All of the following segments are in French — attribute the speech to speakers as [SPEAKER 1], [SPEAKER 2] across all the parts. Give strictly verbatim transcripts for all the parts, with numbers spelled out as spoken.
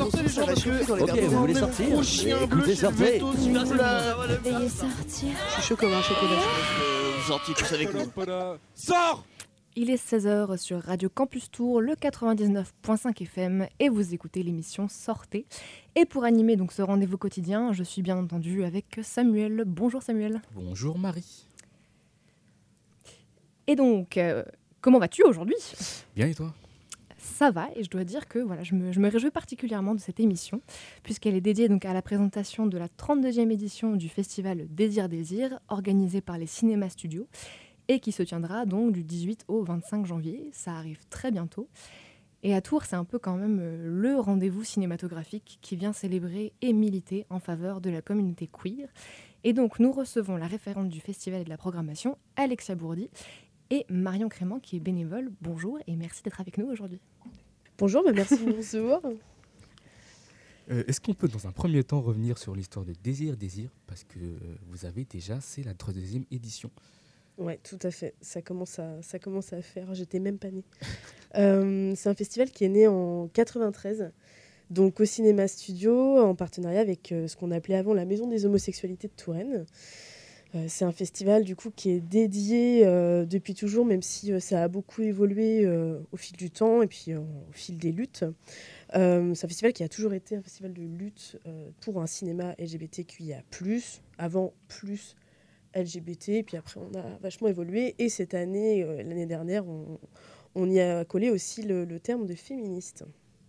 [SPEAKER 1] sortez les gens parce que...
[SPEAKER 2] Ok, vous voulez sortir?
[SPEAKER 1] Gros chien bleu,
[SPEAKER 2] Écoutez,
[SPEAKER 1] c'est le
[SPEAKER 2] sortez.
[SPEAKER 1] veto, s'il vous plaît.
[SPEAKER 3] Veuillez sortir.
[SPEAKER 1] Je suis chaud comme un chocolat.
[SPEAKER 4] Euh, Vous sortiez tous avec nous.
[SPEAKER 5] Sors!
[SPEAKER 6] Il est seize heures sur Radio Campus Tour, le quatre-vingt-dix-neuf virgule cinq F M, et vous écoutez l'émission Sortez. Et pour animer donc ce rendez-vous quotidien, je suis bien entendu avec Samuel. Bonjour Samuel.
[SPEAKER 5] Bonjour Marie.
[SPEAKER 6] Et donc, euh, comment vas-tu aujourd'hui ?
[SPEAKER 5] Bien et toi ?
[SPEAKER 6] Ça va, et je dois dire que voilà, je me, je me réjouis particulièrement de cette émission, puisqu'elle est dédiée donc à la présentation de la trente-deuxième édition du festival Désir Désir, organisé par les Cinéma Studios, et qui se tiendra donc du dix-huit au vingt-cinq janvier. Ça arrive très bientôt. Et à Tours, c'est un peu quand même euh, le rendez-vous cinématographique qui vient célébrer et militer en faveur de la communauté queer. Et donc, nous recevons la référente du festival et de la programmation, Alexia Bourdi, et Marion Crément, qui est bénévole. Bonjour et merci d'être avec nous aujourd'hui.
[SPEAKER 7] Bonjour, bah merci de nous recevoir.
[SPEAKER 5] Euh, est-ce qu'on peut dans un premier temps revenir sur l'histoire de Désir Désir ? Parce que euh, vous avez déjà, c'est la trente-deuxième édition.
[SPEAKER 7] Ouais, tout à fait. Ça commence à, ça commence à faire. J'étais même pas née. euh, c'est un festival qui est né en quatre-vingt-treize, donc au Cinéma Studio, en partenariat avec euh, ce qu'on appelait avant la Maison des Homosexualités de Touraine. Euh, c'est un festival du coup qui est dédié euh, depuis toujours, même si euh, ça a beaucoup évolué euh, au fil du temps et puis euh, au fil des luttes. Euh, c'est un festival qui a toujours été un festival de lutte euh, pour un cinéma L G B T Q I A plus, avant plus L G B T, puis après on a vachement évolué, et cette année, euh, l'année dernière, on, on y a collé aussi le, le terme de féministe.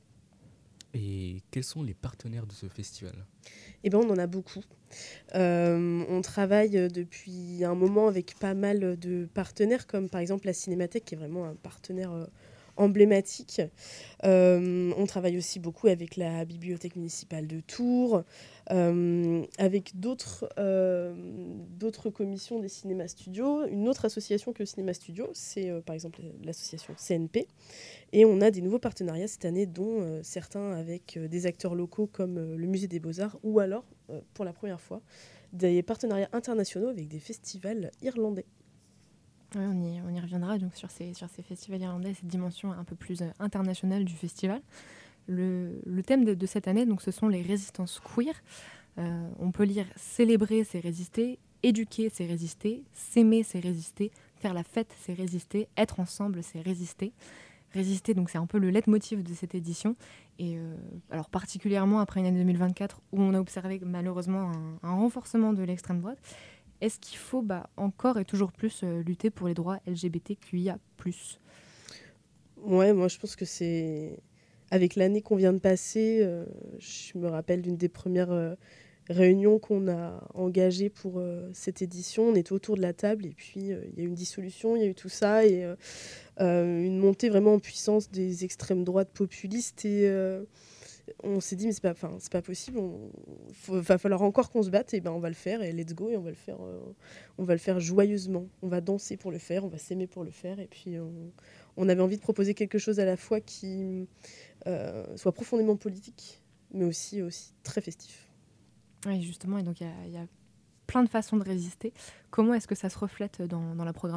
[SPEAKER 5] Et quels sont les partenaires de ce festival ?
[SPEAKER 7] Eh ben, on en a beaucoup. Euh, on travaille depuis un moment avec pas mal de partenaires, comme par exemple la Cinémathèque, qui est vraiment un partenaire euh, emblématique. Euh, on travaille aussi beaucoup avec la Bibliothèque municipale de Tours, euh, avec d'autres, euh, d'autres commissions des Cinéma Studios. Une autre association que Cinéma Studios, c'est euh, par exemple l'association C N P. Et on a des nouveaux partenariats cette année, dont euh, certains avec euh, des acteurs locaux comme euh, le Musée des Beaux-Arts, ou alors, euh, pour la première fois, des partenariats internationaux avec des festivals irlandais.
[SPEAKER 6] Ouais, on, y, on y reviendra donc sur ces, sur ces festivals irlandais, cette dimension un peu plus euh, internationale du festival. Le, le thème de, de cette année, donc, ce sont les résistances queer. Euh, on peut lire « Célébrer, c'est résister »,« Éduquer, c'est résister »,« S'aimer, c'est résister »,« Faire la fête, c'est résister »,« Être ensemble, c'est résister ». Résister, donc c'est un peu le leitmotiv de cette édition. Et euh, alors particulièrement après une année deux mille vingt-quatre où on a observé malheureusement un, un renforcement de l'extrême droite. Est-ce qu'il faut bah, encore et toujours plus euh, lutter pour les droits L G B T Q I A plus ?
[SPEAKER 7] Ouais, moi je pense que c'est... Avec l'année qu'on vient de passer, euh, je me rappelle d'une des premières euh, réunions qu'on a engagées pour euh, cette édition. On était autour de la table et puis il euh, y a eu une dissolution, il y a eu tout ça et euh, euh, une montée vraiment en puissance des extrêmes droites populistes. Et euh, on s'est dit, mais c'est pas, enfin, c'est pas possible, il va falloir encore qu'on se batte, et ben on va le faire, et let's go, et on va le faire, euh, on va le faire joyeusement. On va danser pour le faire, on va s'aimer pour le faire, et puis on, on avait envie de proposer quelque chose à la fois qui euh, soit profondément politique, mais aussi, aussi très festif.
[SPEAKER 6] Oui, justement, et donc il y, y a plein de façons de résister. Comment est-ce que ça se reflète dans, dans la programmation ?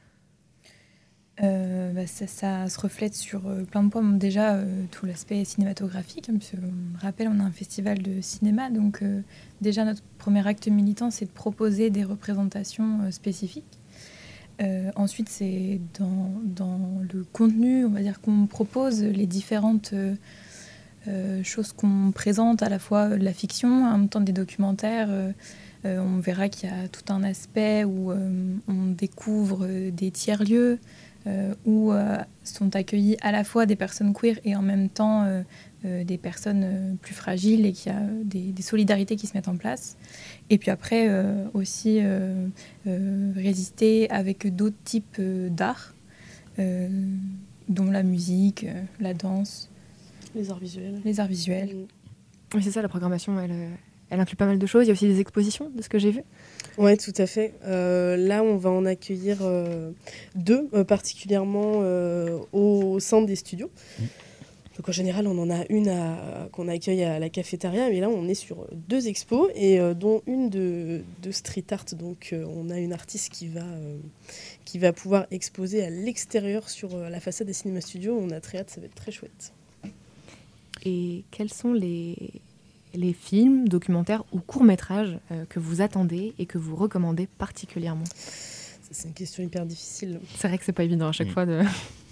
[SPEAKER 3] Euh, bah ça, ça se reflète sur euh, plein de points. Bon, déjà, euh, tout l'aspect cinématographique. Hein, parce que, on me rappelle, on a un festival de cinéma. Donc, euh, déjà, notre premier acte militant, c'est de proposer des représentations euh, spécifiques. Euh, ensuite, c'est dans, dans le contenu, on va dire, qu'on propose les différentes euh, euh, choses qu'on présente, à la fois de la fiction, en même temps des documentaires. Euh, euh, on verra qu'il y a tout un aspect où euh, on découvre des tiers-lieux, Euh, où euh, sont accueillies à la fois des personnes queer et en même temps euh, euh, des personnes euh, plus fragiles, et qu'il y a des, des solidarités qui se mettent en place. Et puis après, euh, aussi euh, euh, résister avec d'autres types euh, d'art, euh, dont la musique, euh, la danse,
[SPEAKER 7] les arts visuels.
[SPEAKER 3] Les arts visuels.
[SPEAKER 6] Mmh. Oui, c'est ça, la programmation, elle, elle inclut pas mal de choses. Il y a aussi des expositions, de ce que j'ai vu.
[SPEAKER 7] Oui, tout à fait. Euh, là, on va en accueillir euh, deux, euh, particulièrement euh, au sein des studios. Mmh. Donc, en général, on en a une à, qu'on accueille à la cafétéria, mais là, on est sur deux expos, et euh, dont une de, de street art. Donc, euh, on a une artiste qui va, euh, qui va pouvoir exposer à l'extérieur sur euh, la façade des cinémas studios. On a très hâte, ça va être très chouette.
[SPEAKER 6] Et quels sont les, les films, documentaires ou courts-métrages euh, que vous attendez et que vous recommandez particulièrement?
[SPEAKER 7] C'est une question hyper difficile.
[SPEAKER 6] C'est vrai que c'est pas évident à chaque
[SPEAKER 5] Mmh.
[SPEAKER 6] fois de...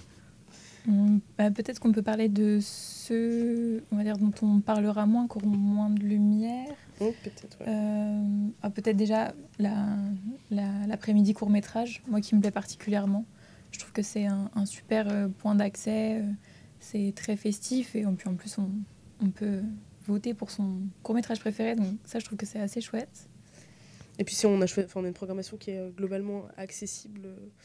[SPEAKER 3] Hum, bah, peut-être qu'on peut parler de ceux, on va dire, dont on parlera moins, qui auront moins de lumière.
[SPEAKER 7] Oh, peut-être, ouais.
[SPEAKER 3] Euh, ah, peut-être déjà la, la- l'après-midi court-métrage, moi qui me plaît particulièrement. Je trouve que c'est un, un super euh, point d'accès, euh, c'est très festif et en plus, en plus on, on peut voter pour son court-métrage préféré, donc ça je trouve que c'est assez chouette.
[SPEAKER 7] Et puis si on a, choi- enfin, on a une programmation qui est euh, globalement accessible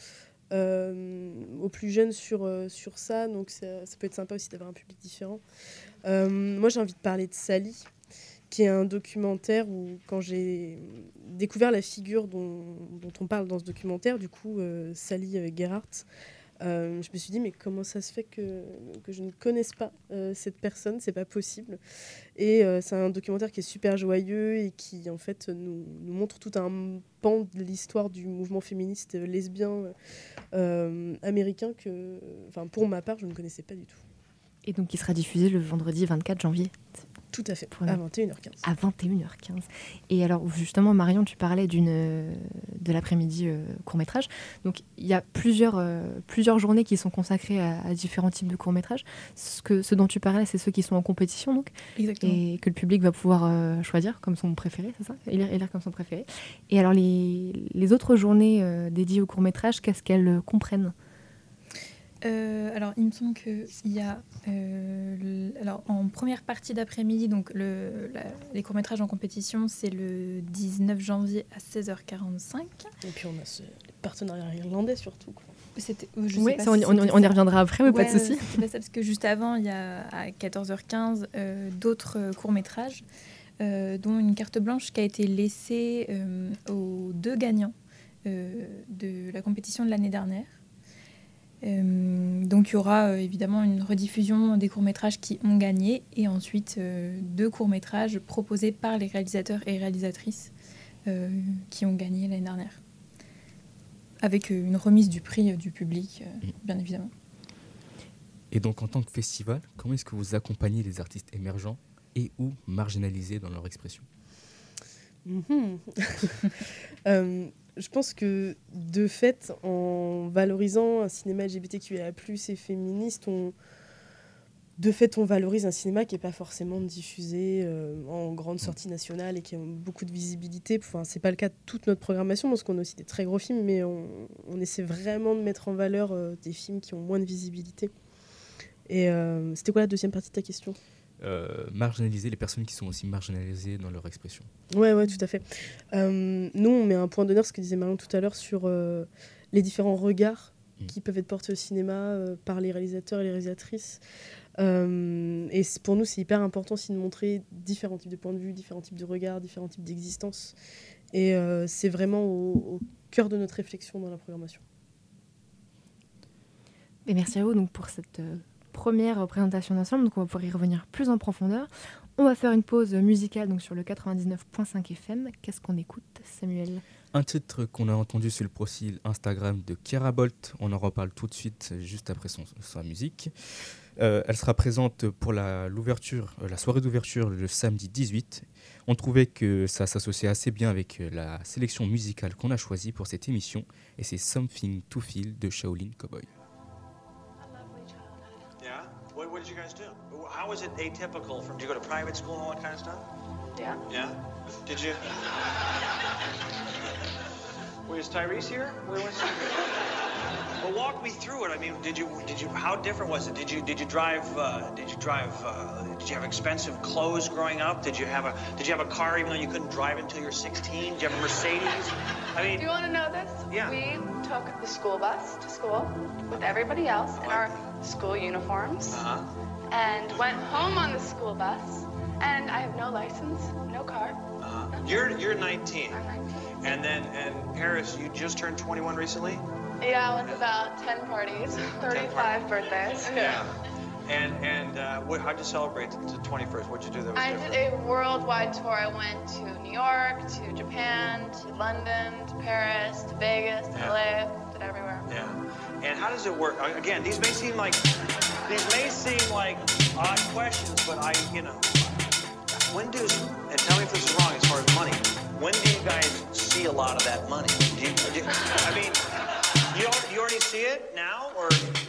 [SPEAKER 7] euh, aux plus jeunes sur, euh, sur ça, donc ça, ça peut être sympa aussi d'avoir un public différent. Euh, moi j'ai envie de parler de Sally, qui est un documentaire où quand j'ai découvert la figure dont, dont on parle dans ce documentaire, du coup euh, Sally euh, Gerhardt, euh, je me suis dit mais comment ça se fait que, que je ne connaisse pas euh, cette personne, c'est pas possible. Et euh, c'est un documentaire qui est super joyeux et qui en fait nous, nous montre tout un pan de l'histoire du mouvement féministe lesbien euh, américain que, enfin pour ma part, je ne connaissais pas du tout.
[SPEAKER 6] Et donc qui sera diffusé le vendredi vingt-quatre janvier.
[SPEAKER 7] Tout à fait,
[SPEAKER 6] Pour
[SPEAKER 7] à
[SPEAKER 6] nous.
[SPEAKER 7] vingt et une heures quinze.
[SPEAKER 6] À vingt et une heures quinze. Et alors, justement, Marion, tu parlais d'une, euh, de l'après-midi euh, court-métrage. Donc, il y a plusieurs, euh, plusieurs journées qui sont consacrées à, à différents types de courts-métrages. Ce, que, ce dont tu parlais, c'est ceux qui sont en compétition, donc,
[SPEAKER 3] Exactement.
[SPEAKER 6] et que le public va pouvoir euh, choisir comme son préféré, c'est ça? Élire, élire comme son préféré. Et alors, les, les autres journées euh, dédiées au court-métrage, qu'est-ce qu'elles euh, comprennent?
[SPEAKER 3] Euh, alors, il me semble qu'il y a, euh, le- alors, en première partie d'après-midi, donc le, la- les courts-métrages en compétition, c'est le dix-neuf janvier à seize heures quarante-cinq.
[SPEAKER 7] Et puis on a ce partenariat irlandais surtout, quoi.
[SPEAKER 3] C'était, euh, je sais
[SPEAKER 6] Oui,
[SPEAKER 3] pas
[SPEAKER 6] ça, on,
[SPEAKER 3] si
[SPEAKER 6] on-
[SPEAKER 3] c'était
[SPEAKER 6] on y
[SPEAKER 3] ça.
[SPEAKER 6] reviendra après, mais pas de
[SPEAKER 3] Ouais,
[SPEAKER 6] souci.
[SPEAKER 3] euh, c'était pas ça, parce que juste avant, il y a à quatorze heures quinze euh, d'autres euh, courts-métrages, euh, dont une carte blanche qui a été laissée euh, aux deux gagnants euh, de la compétition de l'année dernière. Euh, donc il y aura euh, évidemment une rediffusion des courts-métrages qui ont gagné et ensuite euh, deux courts-métrages proposés par les réalisateurs et réalisatrices euh, qui ont gagné l'année dernière. Avec euh, une remise du prix euh, du public, euh, bien évidemment.
[SPEAKER 5] Et donc, en tant que festival, comment est-ce que vous accompagnez les artistes émergents et ou marginalisés dans leur expression?
[SPEAKER 7] Mhm. Euh, je pense que de fait, en valorisant un cinéma L G B T Q I A plus, et féministe, on, de fait, on valorise un cinéma qui n'est pas forcément diffusé euh, en grande sortie nationale et qui a beaucoup de visibilité. Enfin, c'est pas le cas de toute notre programmation, parce qu'on a aussi des très gros films, mais on, on essaie vraiment de mettre en valeur euh, des films qui ont moins de visibilité. Et euh, c'était quoi la deuxième partie de ta question ?
[SPEAKER 5] Euh, marginaliser les personnes qui sont aussi marginalisées dans leur expression.
[SPEAKER 7] Ouais, ouais, tout à fait. Euh, nous, on met un point d'honneur, ce que disait Marion tout à l'heure, sur euh, les différents regards
[SPEAKER 5] Mm.
[SPEAKER 7] qui peuvent être portés au cinéma euh, par les réalisateurs et les réalisatrices. Euh, et c- pour nous, c'est hyper important aussi de montrer différents types de points de vue, différents types de regards, différents types d'existence. Et euh, c'est vraiment au, au cœur de notre réflexion dans la programmation.
[SPEAKER 6] Et merci à vous donc, pour cette euh, première présentation d'ensemble. Donc, on va pouvoir y revenir plus en profondeur. On va faire une pause musicale donc, sur le quatre-vingt-dix-neuf virgule cinq F M. Qu'est-ce qu'on écoute, Samuel?
[SPEAKER 5] Un titre qu'on a entendu sur le profil Instagram de Chiara Bolt, on en reparle tout de suite, juste après son, sa musique. Euh, elle sera présente pour la, l'ouverture, euh, la soirée d'ouverture le samedi dix-huit. On trouvait que ça s'associait assez bien avec euh, la sélection musicale qu'on a choisie pour cette émission, et c'est Something to Feel de Shaolin Cowboy.
[SPEAKER 2] Yeah? What, what did you guys do? How was it atypical from, did you go to private school and all that kind of stuff?
[SPEAKER 8] Yeah.
[SPEAKER 2] Yeah? Did you? Was Tyrese here? Where was he? Well, walk me through it. I mean, did you, did you, how different was it? Did you, did you drive, uh, did you drive, uh, did you have expensive clothes growing up? Did you have a, did you have a car even though you couldn't drive until you were sixteen? Did you have a Mercedes? I mean,
[SPEAKER 8] Do you want to know this?
[SPEAKER 2] Yeah.
[SPEAKER 8] We took the school bus to school with everybody else in our school uniforms
[SPEAKER 2] uh-huh.
[SPEAKER 8] and went home on the school bus. And I have no license, no car.
[SPEAKER 2] Uh-huh. You're, you're nineteen.
[SPEAKER 8] I'm nineteen.
[SPEAKER 2] And then, and Paris, you just turned twenty-one recently?
[SPEAKER 8] Yeah, I went to about ten parties, thirty-five birthdays.
[SPEAKER 2] Yeah. And and uh, what, how'd you celebrate the, the twenty-first? What'd you do that was
[SPEAKER 8] I
[SPEAKER 2] different?
[SPEAKER 8] did a worldwide tour. I went to New York, to Japan, to London, to Paris, to Vegas, to
[SPEAKER 2] Yeah.
[SPEAKER 8] L A, did everywhere.
[SPEAKER 2] Yeah. And how does it work? Uh, Again, these may seem like these may seem like odd questions, but I, you know, when do, and tell me if this is wrong as far as money, when do you guys see a lot of that money? Do you, do you, I mean, you, al- you already see it now, or?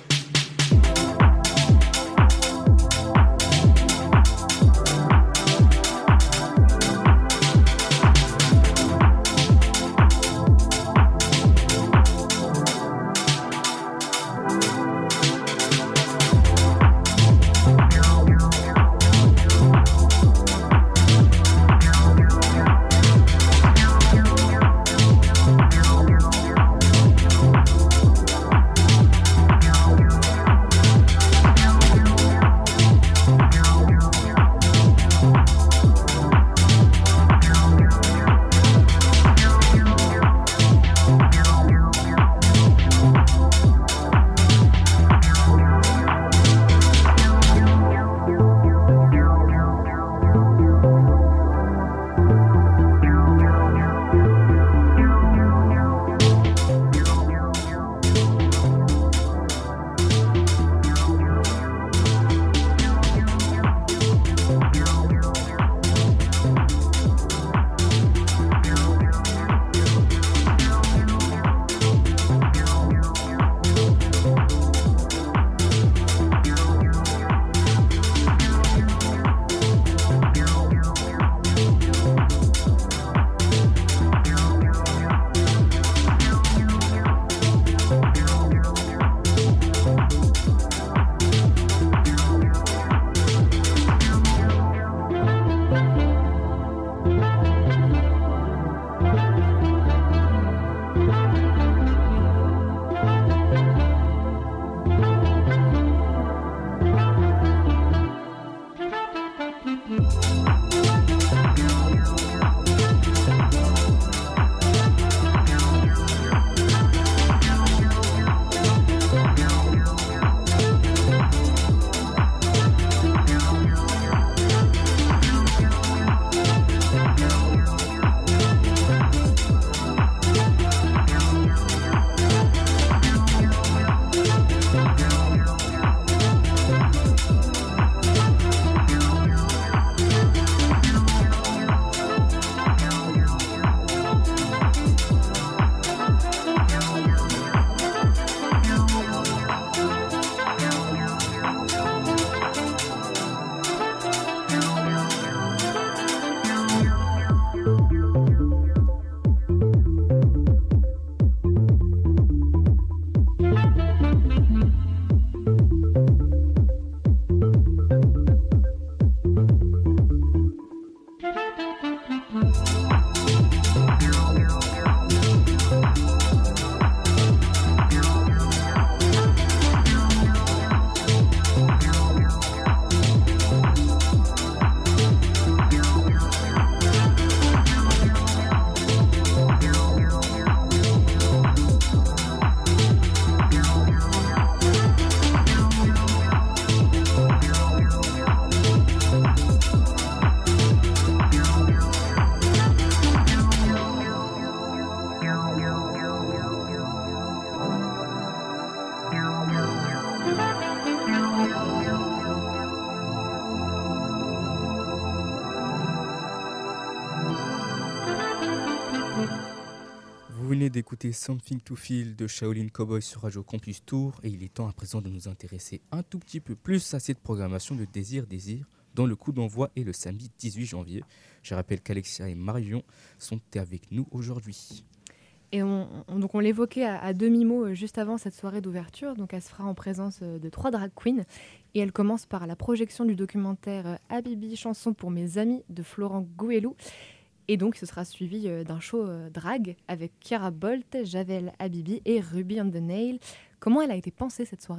[SPEAKER 5] Vous venez d'écouter Something to Feel de Shaolin Cowboy sur Radio Campus Tour et il est temps à présent de nous intéresser un tout petit peu plus à cette programmation de Désir Désir dont le coup d'envoi est le samedi dix-huit janvier. Je rappelle qu'Alexia et Marion sont avec nous aujourd'hui.
[SPEAKER 6] Et on, on, donc on l'évoquait à, à demi-mot juste avant cette soirée d'ouverture. Donc elle se fera en présence de trois drag queens. Et elle commence par la projection du documentaire Habibi, chanson pour mes amis de Florent Gouelou. Et donc ce sera suivi d'un show drag avec Chiara Bolt, Javel Habibi et Ruby on the Nail. Comment elle a été pensée cette soirée ?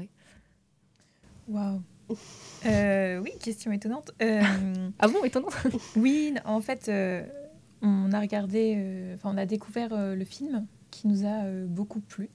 [SPEAKER 3] Waouh. Euh, oui, question étonnante. Euh,
[SPEAKER 6] ah bon, étonnante ?
[SPEAKER 3] Oui, en fait, euh, on a regardé, enfin, euh, on a découvert euh, le film qui nous a euh, beaucoup plu.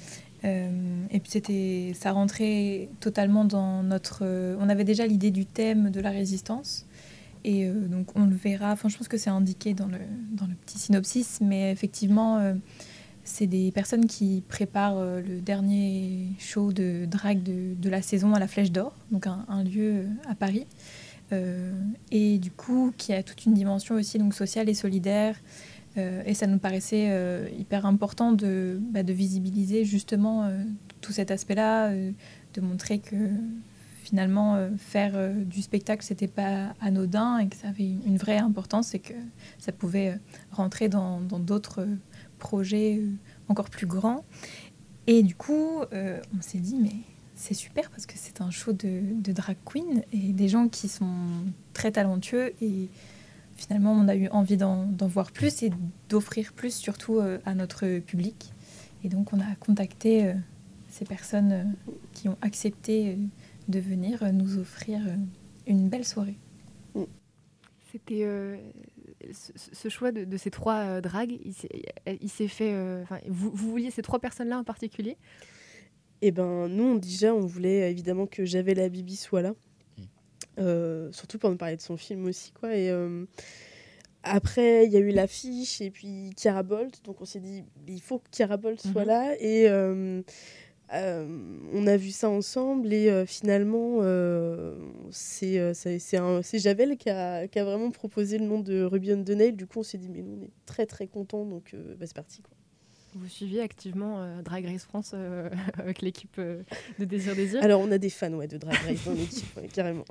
[SPEAKER 3] Euh, et puis c'était, ça rentrait totalement dans notre. Euh, on avait déjà l'idée du thème de la résistance. Et euh, donc on le verra. Enfin, je pense que c'est indiqué dans le dans le petit synopsis, mais effectivement, euh, c'est des personnes qui préparent euh, le dernier show de drague de, de la saison à la Flèche d'Or, donc un, un lieu à Paris. Euh, et du coup, qui a toute une dimension aussi donc, sociale et solidaire. Euh, et ça nous paraissait euh, hyper important de, bah, de visibiliser justement euh, tout cet aspect-là, euh, de montrer que finalement euh, faire euh, du spectacle c'était pas anodin et que ça avait une vraie importance et que ça pouvait euh, rentrer dans, dans d'autres euh, projets euh, encore plus grands. Et du coup, euh, on s'est dit mais c'est super parce que c'est un show de, de drag queen et des gens qui sont très talentueux et finalement, on a eu envie d'en, d'en voir plus et d'offrir plus, surtout euh, à notre public. Et donc, on a contacté euh, ces personnes euh, qui ont accepté euh, de venir euh, nous offrir euh, une belle soirée.
[SPEAKER 6] C'était euh, ce, ce choix de, de ces trois euh, dragues, il s'est, il s'est fait. Euh, vous, vous vouliez ces trois personnes-là en particulier ?
[SPEAKER 7] Eh ben, nous, déjà, on voulait évidemment que Javel Habibi soit là. Euh, surtout pour nous parler de son film aussi, quoi. Et euh, après, il y a eu l'affiche et puis Chiara Bolt. Donc, on s'est dit, il faut que Chiara Bolt soit mm-hmm. là. Et euh, euh, on a vu ça ensemble. Et euh, finalement, euh, c'est, euh, c'est, c'est, un, c'est Javel qui a, qui a vraiment proposé le nom de Ruby on the Nail. Du coup, on s'est dit, mais nous, on est très, très contents. Donc, euh, bah, c'est parti, quoi.
[SPEAKER 6] Vous suivez activement euh, Drag Race France euh, avec l'équipe euh, de Désir Désir ?
[SPEAKER 7] Alors, on a des fans ouais, de Drag Race dans l'équipe, ouais, carrément.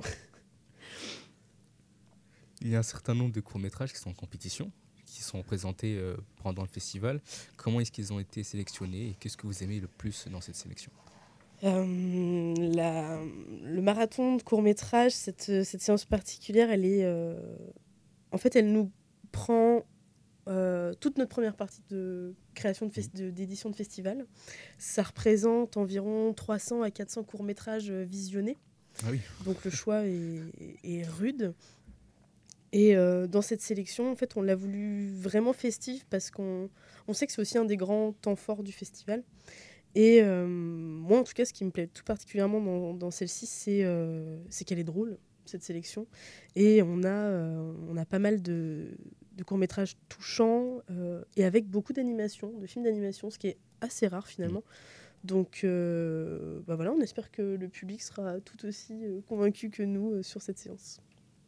[SPEAKER 5] Il y a un certain nombre de courts-métrages qui sont en compétition, qui sont présentés euh, pendant le festival. Comment est-ce qu'ils ont été sélectionnés et qu'est-ce que vous aimez le plus dans cette sélection ?
[SPEAKER 7] euh, la, Le marathon de courts-métrages, cette, cette séance particulière, elle est, euh, en fait, elle nous prend euh, toute notre première partie de création de festi- de, d'édition de festival. Ça représente environ trois cents à quatre cents courts-métrages visionnés.
[SPEAKER 5] Ah oui.
[SPEAKER 7] Donc le choix est, est rude. Et euh, dans cette sélection, en fait, on l'a voulu vraiment festive parce qu'on on sait que c'est aussi un des grands temps forts du festival. Et euh, moi, en tout cas, ce qui me plaît tout particulièrement dans, dans celle-ci, c'est, euh, c'est qu'elle est drôle, cette sélection. Et on a, euh, on a pas mal de, de courts-métrages touchants euh, et avec beaucoup d'animation, de films d'animation, ce qui est assez rare finalement. Donc euh, bah voilà, on espère que le public sera tout aussi euh, convaincu que nous euh, sur cette séance.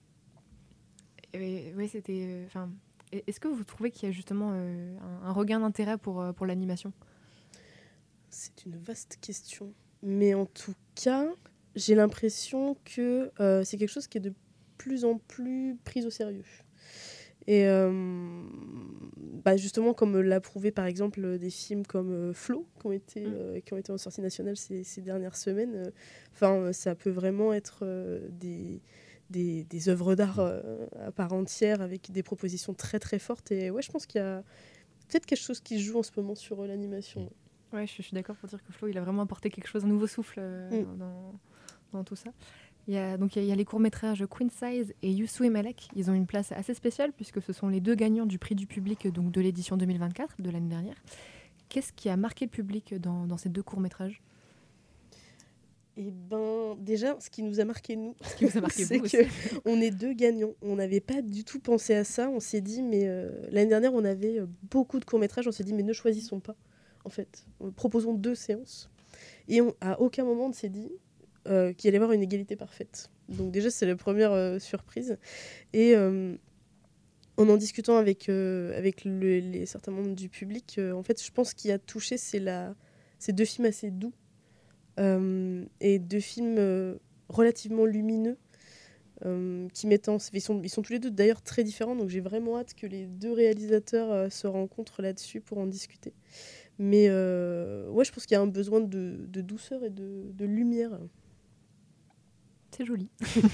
[SPEAKER 6] Oui, ouais, c'était. Enfin, euh, est-ce que vous trouvez qu'il y a justement euh, un, un regain d'intérêt pour, euh, pour l'animation ?
[SPEAKER 7] C'est une vaste question. Mais en tout cas, j'ai l'impression que euh, c'est quelque chose qui est de plus en plus pris au sérieux. Et euh, bah justement, comme l'a prouvé par exemple des films comme euh, Flow, qui ont été, euh, qui ont été en sortie nationale ces, ces dernières semaines, enfin, euh, ça peut vraiment être euh, des. Des, des œuvres d'art euh, à part entière avec des propositions très très fortes. Et ouais, je pense qu'il y a peut-être quelque chose qui se joue en ce moment sur euh, l'animation.
[SPEAKER 6] Ouais, je, je suis d'accord pour dire que Flo, il a vraiment apporté quelque chose, un nouveau souffle euh, mm. dans, dans tout ça. Il y a, donc il y a, il y a les courts-métrages Queen Size et Youssou et Malek. Ils ont une place assez spéciale puisque ce sont les deux gagnants du prix du public donc de l'édition deux mille vingt-quatre, de l'année dernière. Qu'est-ce qui a marqué le public dans, dans ces deux courts-métrages ?
[SPEAKER 7] Eh ben, déjà, ce qui nous a marqué, nous,
[SPEAKER 6] ce qui vous a marqué
[SPEAKER 7] c'est qu'on est deux gagnants. On n'avait pas du tout pensé à ça. On s'est dit, mais euh, l'année dernière, on avait beaucoup de courts-métrages. On s'est dit, mais ne choisissons pas, en fait. Proposons deux séances. Et on, à aucun moment, on s'est dit euh, qu'il allait y avoir une égalité parfaite. Donc déjà, c'est la première euh, surprise. Et euh, en en discutant avec, euh, avec le, les, certains membres du public, euh, en fait, je pense qu'il a touché, c'est, la, c'est deux films assez doux. Euh, et deux films euh, relativement lumineux euh, qui mettent en... ils, sont, ils sont tous les deux d'ailleurs très différents, donc j'ai vraiment hâte que les deux réalisateurs euh, se rencontrent là-dessus pour en discuter. Mais euh, ouais, je pense qu'il y a un besoin de, de douceur et de, de lumière.
[SPEAKER 6] C'est joli.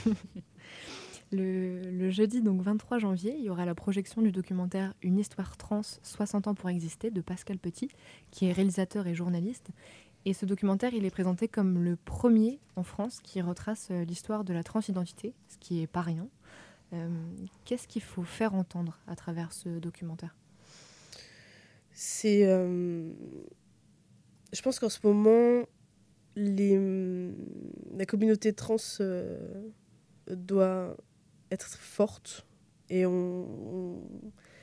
[SPEAKER 6] le, le jeudi donc vingt-trois janvier, il y aura la projection du documentaire Une histoire trans, soixante ans pour exister, de Pascal Petit, qui est réalisateur et journaliste. Et ce documentaire, il est présenté comme le premier en France qui retrace euh, l'histoire de la transidentité, ce qui n'est pas rien. Euh, qu'est-ce qu'il faut faire entendre à travers ce documentaire ?
[SPEAKER 7] C'est, euh, je pense qu'en ce moment, les, la communauté trans euh, doit être forte. Et on, on,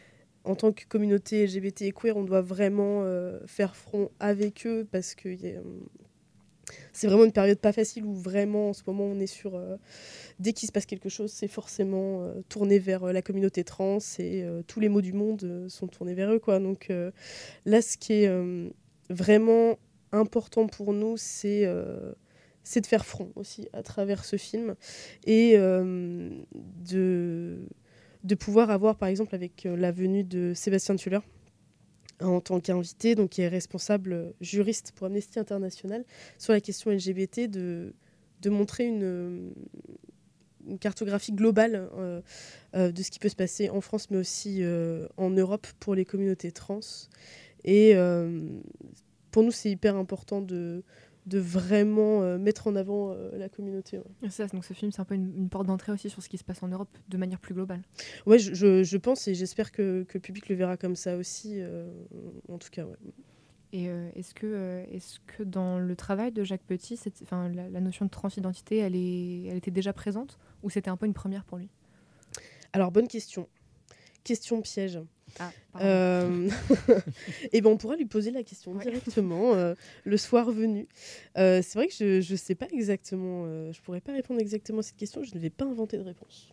[SPEAKER 7] en tant que communauté L G B T et queer, on doit vraiment euh, faire front avec eux parce que y a, c'est vraiment une période pas facile où vraiment en ce moment on est sur... Euh, dès qu'il se passe quelque chose, c'est forcément euh, tourné vers euh, la communauté trans et euh, tous les mots du monde euh, sont tournés vers eux, quoi. Donc euh, là, ce qui est euh, vraiment important pour nous, c'est... Euh, c'est de faire front aussi à travers ce film et euh, de, de pouvoir avoir, par exemple, avec la venue de Sébastien Tuller en tant qu'invité, donc qui est responsable juriste pour Amnesty International, sur la question L G B T, de, de montrer une, une cartographie globale euh, euh, de ce qui peut se passer en France, mais aussi euh, en Europe pour les communautés trans. Et euh, pour nous, c'est hyper important de de vraiment euh, mettre en avant euh, la communauté. Ouais.
[SPEAKER 6] C'est ça, donc ce film, c'est un peu une, une porte d'entrée aussi sur ce qui se passe en Europe de manière plus globale.
[SPEAKER 7] Ouais, je, je, je pense et j'espère que, que le public le verra comme ça aussi, euh, en tout cas. Ouais.
[SPEAKER 6] Et euh, est-ce que, euh, est-ce que dans le travail de Jacques Petit, la, la notion de transidentité, elle, est, elle était déjà présente ou c'était un peu une première pour lui ?
[SPEAKER 7] Alors, bonne question. Question piège.
[SPEAKER 6] Ah,
[SPEAKER 7] euh... et ben on pourra lui poser la question ouais. directement euh, le soir venu. Euh, c'est vrai que je ne sais pas exactement, euh, je pourrais pas répondre exactement à cette question, je ne vais pas inventer de réponse.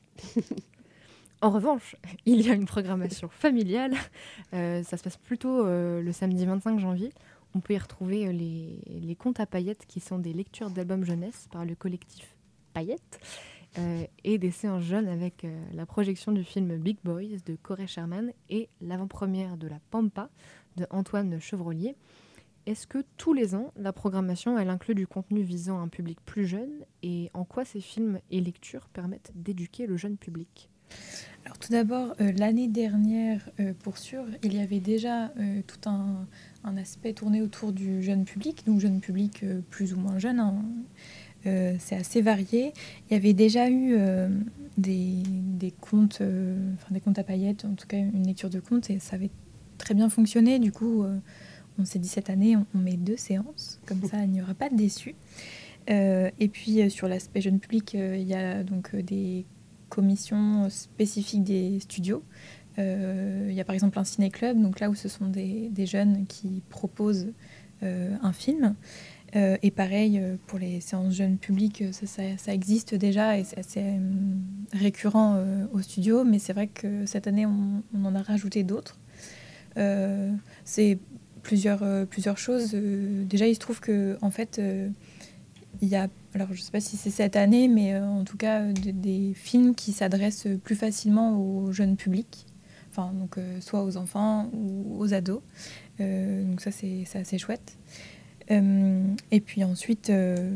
[SPEAKER 6] En revanche, il y a une programmation familiale, euh, ça se passe plutôt euh, le samedi vingt-cinq janvier. On peut y retrouver les, les contes à paillettes qui sont des lectures d'albums jeunesse par le collectif Paillettes. Euh, et des séances jeunes avec euh, la projection du film Big Boys de Corey Sherman et l'avant-première de La Pampa de Antoine Chevrolier. Est-ce que tous les ans, la programmation elle inclut du contenu visant un public plus jeune et en quoi ces films et lectures permettent d'éduquer le jeune public ?
[SPEAKER 3] Alors tout d'abord, euh, l'année dernière, euh, pour sûr, il y avait déjà euh, tout un, un aspect tourné autour du jeune public, donc jeune public euh, plus ou moins jeune, hein. Euh, c'est assez varié. Il y avait déjà eu euh, des, des contes, euh, enfin des contes à paillettes, en tout cas une lecture de contes, et ça avait très bien fonctionné. Du coup, euh, on s'est dit cette année, on, on met deux séances, comme ça, il n'y aura pas de déçus. Euh, et puis euh, sur l'aspect jeune public, euh, il y a donc euh, des commissions spécifiques des studios. Euh, il y a par exemple un ciné-club, donc là où ce sont des, des jeunes qui proposent euh, un film. Euh, et pareil, euh, pour les séances jeunes publics, ça, ça, ça existe déjà et c'est assez euh, récurrent euh, au studio. Mais c'est vrai que cette année, on, on en a rajouté d'autres. Euh, c'est plusieurs, euh, plusieurs choses. Euh, déjà, il se trouve qu'en en fait, euh, il y a, alors je ne sais pas si c'est cette année, mais euh, en tout cas, euh, de, des films qui s'adressent plus facilement aux jeunes publics. Enfin, donc, euh, soit aux enfants ou aux ados. Euh, donc ça, c'est, c'est assez chouette. Euh, et puis ensuite, euh,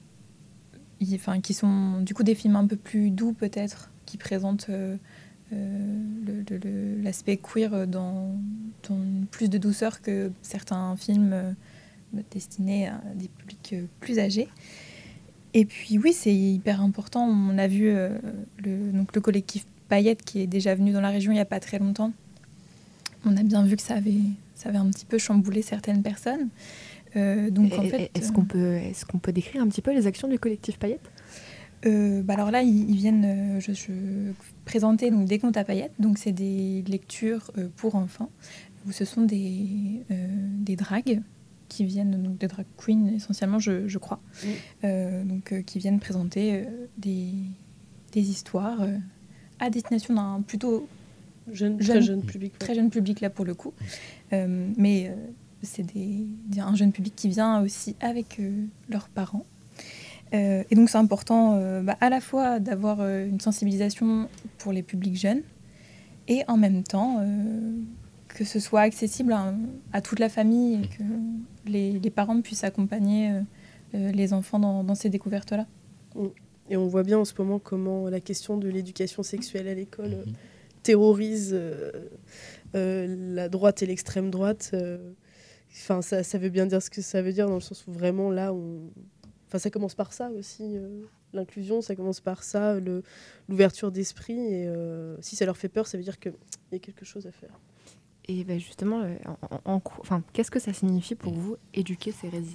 [SPEAKER 3] y, enfin, qui sont du coup des films un peu plus doux peut-être, qui présentent euh, euh, le, le, le, l'aspect queer dans, dans plus de douceur que certains films euh, destinés à des publics plus âgés. Et puis oui, c'est hyper important. On a vu euh, le, donc le collectif Paillettes qui est déjà venu dans la région il n'y a pas très longtemps. On a bien vu que ça avait, ça avait un petit peu chamboulé certaines personnes. Euh, donc,
[SPEAKER 6] et,
[SPEAKER 3] en fait,
[SPEAKER 6] est-ce, qu'on peut, est-ce qu'on peut décrire un petit peu les actions du collectif Paillettes ?
[SPEAKER 3] euh, bah alors là, ils, ils viennent euh, je, je, présenter donc, des contes à paillettes. Donc, c'est des lectures euh, pour enfants où ce sont des, euh, des dragues qui viennent, donc des drag queens essentiellement, je, je crois, mmh. euh, donc, euh, qui viennent présenter euh, des, des histoires euh, à destination d'un plutôt
[SPEAKER 7] jeune,
[SPEAKER 3] jeune,
[SPEAKER 7] très jeune public. Ouais.
[SPEAKER 3] Très jeune public, là, pour le coup. Euh, mais... Euh, c'est des, un jeune public qui vient aussi avec euh, leurs parents. Euh, et donc c'est important euh, bah, à la fois d'avoir euh, une sensibilisation pour les publics jeunes et en même temps euh, que ce soit accessible à, à toute la famille et que les, les parents puissent accompagner euh, les enfants dans, dans ces découvertes-là.
[SPEAKER 7] Et on voit bien en ce moment comment la question de l'éducation sexuelle à l'école euh, terrorise euh, euh, la droite et l'extrême droite. Euh, Enfin, ça, ça veut bien dire ce que ça veut dire, dans le sens où vraiment là, on... enfin, ça commence par ça aussi, euh, l'inclusion, ça commence par ça, le, l'ouverture d'esprit. Et euh, si ça leur fait peur, ça veut dire qu'il y a quelque chose à faire.
[SPEAKER 6] Et ben justement, euh, en, en, enfin, qu'est-ce que ça signifie pour vous, éduquer, c'est résister ?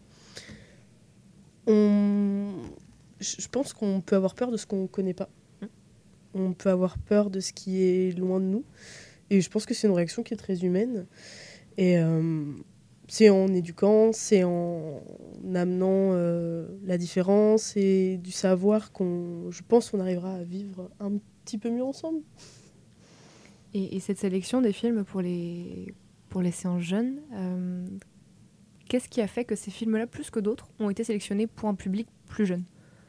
[SPEAKER 7] on... Je pense qu'on peut avoir peur de ce qu'on ne connaît pas. Mmh. On peut avoir peur de ce qui est loin de nous. et je pense que c'est une réaction qui est très humaine. Et euh, c'est en éduquant, c'est en amenant euh, la différence et du savoir qu'on, je pense qu'on arrivera à vivre un petit peu mieux ensemble.
[SPEAKER 6] Et, et cette sélection des films pour les, pour les séances jeunes, euh, qu'est-ce qui a fait que ces films-là, plus que d'autres, ont été sélectionnés pour un public plus jeune ?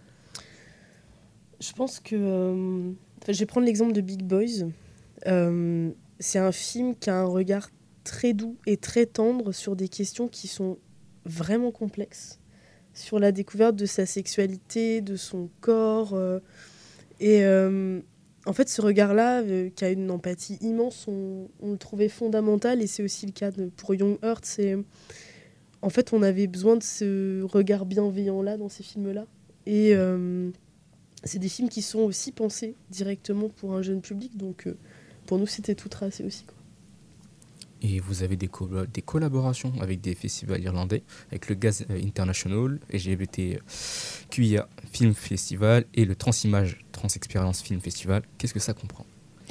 [SPEAKER 7] Je pense que... Euh, je vais prendre l'exemple de Big Boys. Euh, c'est un film qui a un regard très doux et très tendre sur des questions qui sont vraiment complexes. Sur la découverte de sa sexualité, de son corps. Euh, et euh, en fait, ce regard-là, euh, qui a une empathie immense, on, on le trouvait fondamental. Et c'est aussi le cas de, pour Young Earth. C'est, en fait, on avait besoin de ce regard bienveillant-là dans ces films-là. Et... Euh, c'est des films qui sont aussi pensés directement pour un jeune public, donc euh, pour nous c'était tout tracé aussi, quoi.
[SPEAKER 5] Et vous avez des, co- des collaborations avec des festivals irlandais, avec le Gaz International, L G B T Q I A Film Festival et le Transimage Trans-Expérience Film Festival. Qu'est-ce que ça comprend ?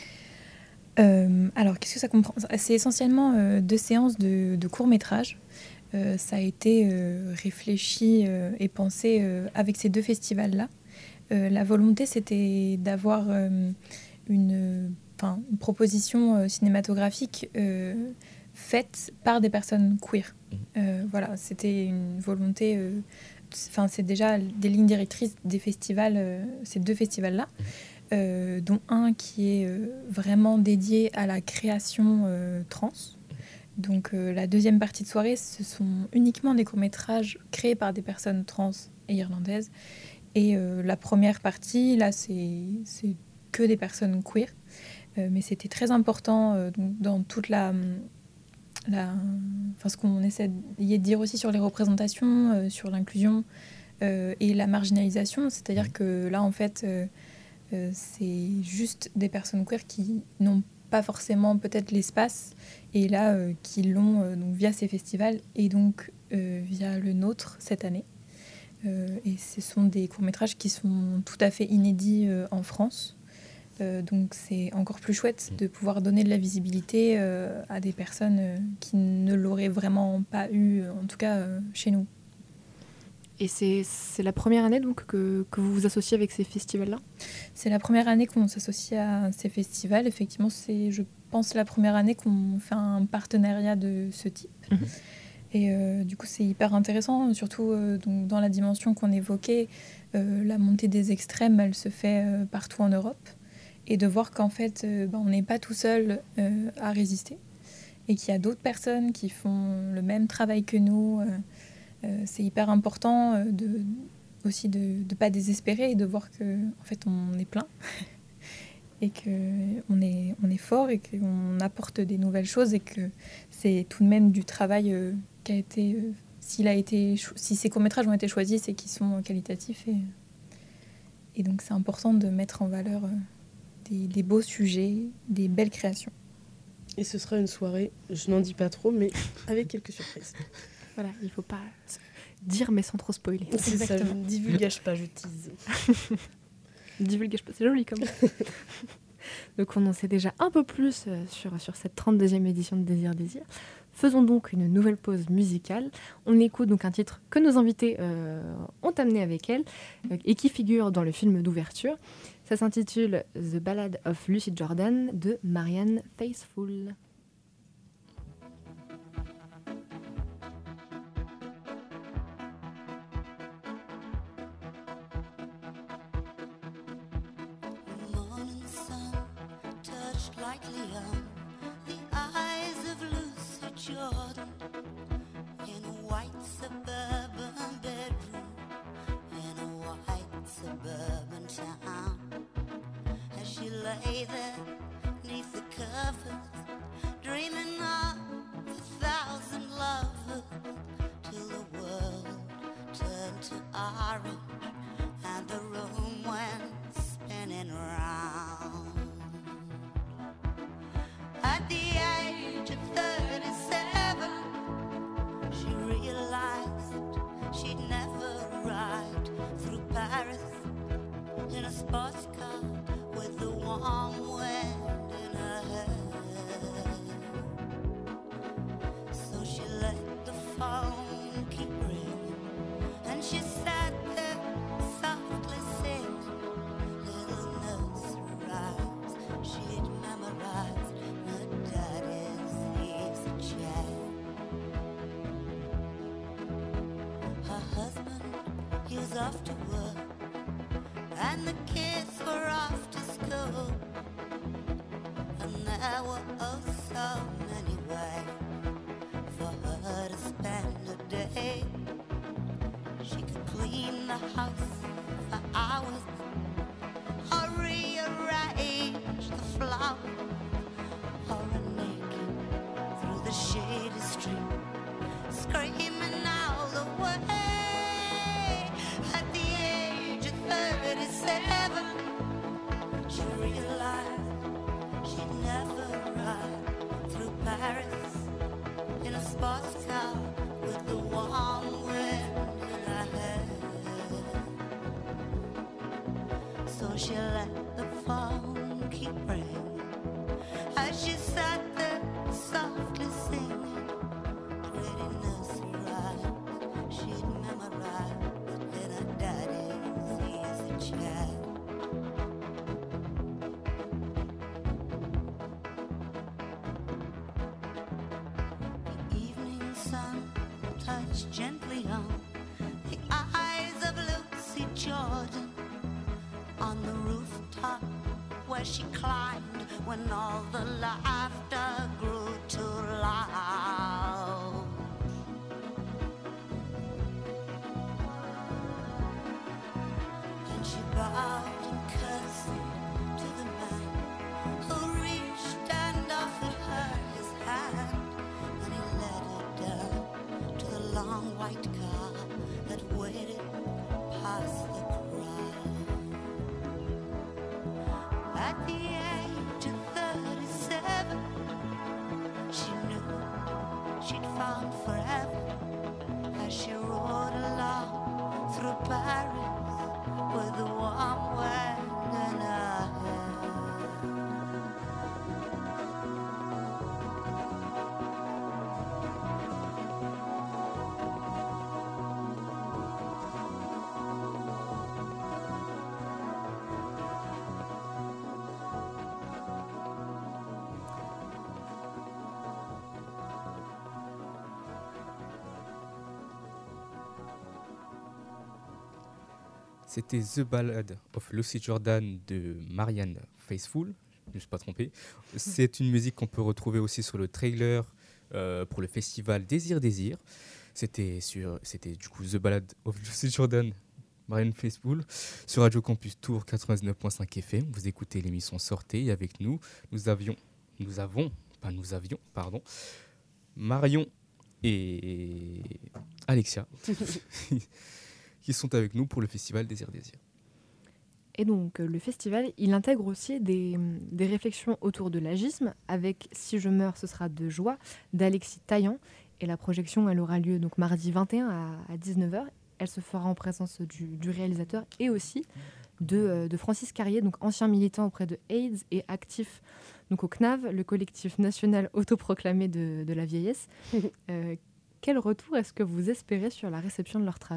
[SPEAKER 3] Euh, alors, qu'est-ce que ça comprend ? C'est essentiellement euh, deux séances de, de courts-métrages. Euh, ça a été euh, réfléchi euh, et pensé euh, avec ces deux festivals-là. Euh, la volonté, c'était d'avoir euh, une, enfin, une proposition euh, cinématographique euh, faite par des personnes queer. Euh, voilà, c'était une volonté. Euh, enfin, c'est déjà des lignes directrices des festivals, euh, ces deux festivals-là, euh, dont un qui est euh, vraiment dédié à la création euh, trans. Donc, euh, la deuxième partie de soirée, ce sont uniquement des courts-métrages créés par des personnes trans et irlandaises. Et euh, la première partie, là, c'est, c'est que des personnes queer. Euh, mais c'était très important euh, donc, dans toute la... la enfin, ce qu'on essaie de dire aussi sur les représentations, euh, sur l'inclusion euh, et la marginalisation. C'est-à-dire que là, en fait, euh, euh, c'est juste des personnes queer qui n'ont pas forcément peut-être l'espace. Et là, euh, qui l'ont euh, donc, via ces festivals et donc euh, via le nôtre cette année. Euh, et ce sont des courts-métrages qui sont tout à fait inédits euh, en France. Euh, donc c'est encore plus chouette de pouvoir donner de la visibilité euh, à des personnes euh, qui ne l'auraient vraiment pas eu, en tout cas euh, chez nous.
[SPEAKER 6] Et c'est, c'est la première année donc, que, que vous vous associez avec ces festivals-là ?
[SPEAKER 3] C'est la première année qu'on s'associe à ces festivals. Effectivement, c'est, je pense, la première année qu'on fait un partenariat de ce type. Mmh. Et euh, du coup, c'est hyper intéressant, surtout euh, donc, dans la dimension qu'on évoquait, euh, la montée des extrêmes, elle se fait euh, partout en Europe. Et de voir qu'en fait, euh, bah, on n'est pas tout seul euh, à résister. Et qu'il y a d'autres personnes qui font le même travail que nous. Euh, euh, c'est hyper important euh, de, aussi de ne pas désespérer et de voir qu'en fait, on est plein. Et qu'on est, on est fort et qu'on apporte des nouvelles choses et que c'est tout de même du travail euh, qui a été... Euh, s'il a été cho- si ces courts-métrages ont été choisis, c'est qu'ils sont qualitatifs. Et, et donc, c'est important de mettre en valeur euh, des, des beaux sujets, des belles créations.
[SPEAKER 7] Et ce sera une soirée, je n'en dis pas trop, mais avec quelques surprises.
[SPEAKER 6] Voilà, il ne faut pas dire mais sans trop spoiler.
[SPEAKER 7] C'est ça, je ne divulgage pas, je tease.
[SPEAKER 6] Divulgage pas, c'est joli comme ça. Donc on en sait déjà un peu plus euh, sur, sur cette trente-deuxième édition de Désir Désir. Faisons donc une nouvelle pause musicale. On écoute donc un titre que nos invités euh, ont amené avec elles euh, et qui figure dans le film d'ouverture. Ça s'intitule The Ballad of Lucy Jordan de Marianne Faithfull.
[SPEAKER 9] Lightly on the eyes of Lucy Jordan in a white suburban bedroom in a white suburban town. As she lay there neath the covers, dreaming of a thousand lovers, till the world turned to orange and the room went spinning round. At the age of thirty-seven, she realized she'd never ride through Paris in a sports car with the warm wind in her hair. off to work, and the kids were off to school, and there were oh so many ways for her to spend a day. She could clean the house for hours, or rearrange the flowers, or run naked through the shady street, screaming all the way. At the age of thirty-seven, she realized she'd never ride through Paris in a sports car with the warm wind in her hair. So she let the phone keep ringing as she sat there softly singing pretty nursery rhymes she'd memorized in her daddy's easy chair. The evening sun touched gently on the eyes of Lucy Jordan on the rooftop where she climbed when all the laughter grew too loud. And she bowed and curtsied to the man who reached and offered her his hand, and he led her down to the long white car that waited past the crowd. At the age of thirty-seven, she knew she'd found forever as she rode along through Paris with the warm wind in her hair.
[SPEAKER 5] C'était The Ballad of Lucy Jordan de Marianne Faithfull, je ne me suis pas trompé. C'est une musique qu'on peut retrouver aussi sur le trailer euh, pour le festival Désir Désir. C'était, sur, c'était du coup The Ballad of Lucy Jordan, Marianne Faithfull, sur Radio Campus Tours quatre-vingt-dix-neuf virgule cinq F M. Vous écoutez l'émission Sortez et avec nous, nous avions, nous avons, pas nous avions, pardon, Marion et Alexia. qui sont avec nous pour le festival Désir Désir.
[SPEAKER 6] Et donc, euh, le festival, il intègre aussi des, des réflexions autour de l'agisme, avec Si je meurs, ce sera de joie, d'Alexis Taillant. Et la projection, elle aura lieu donc mardi vingt et un à, à dix-neuf heures. Elle se fera en présence du, du réalisateur et aussi de, euh, de Francis Carrier, donc ancien militant auprès de AIDS et actif donc, au C N A V, le collectif national autoproclamé de, de la vieillesse. Euh, quel retour est-ce que vous espérez sur la réception de leur travail ?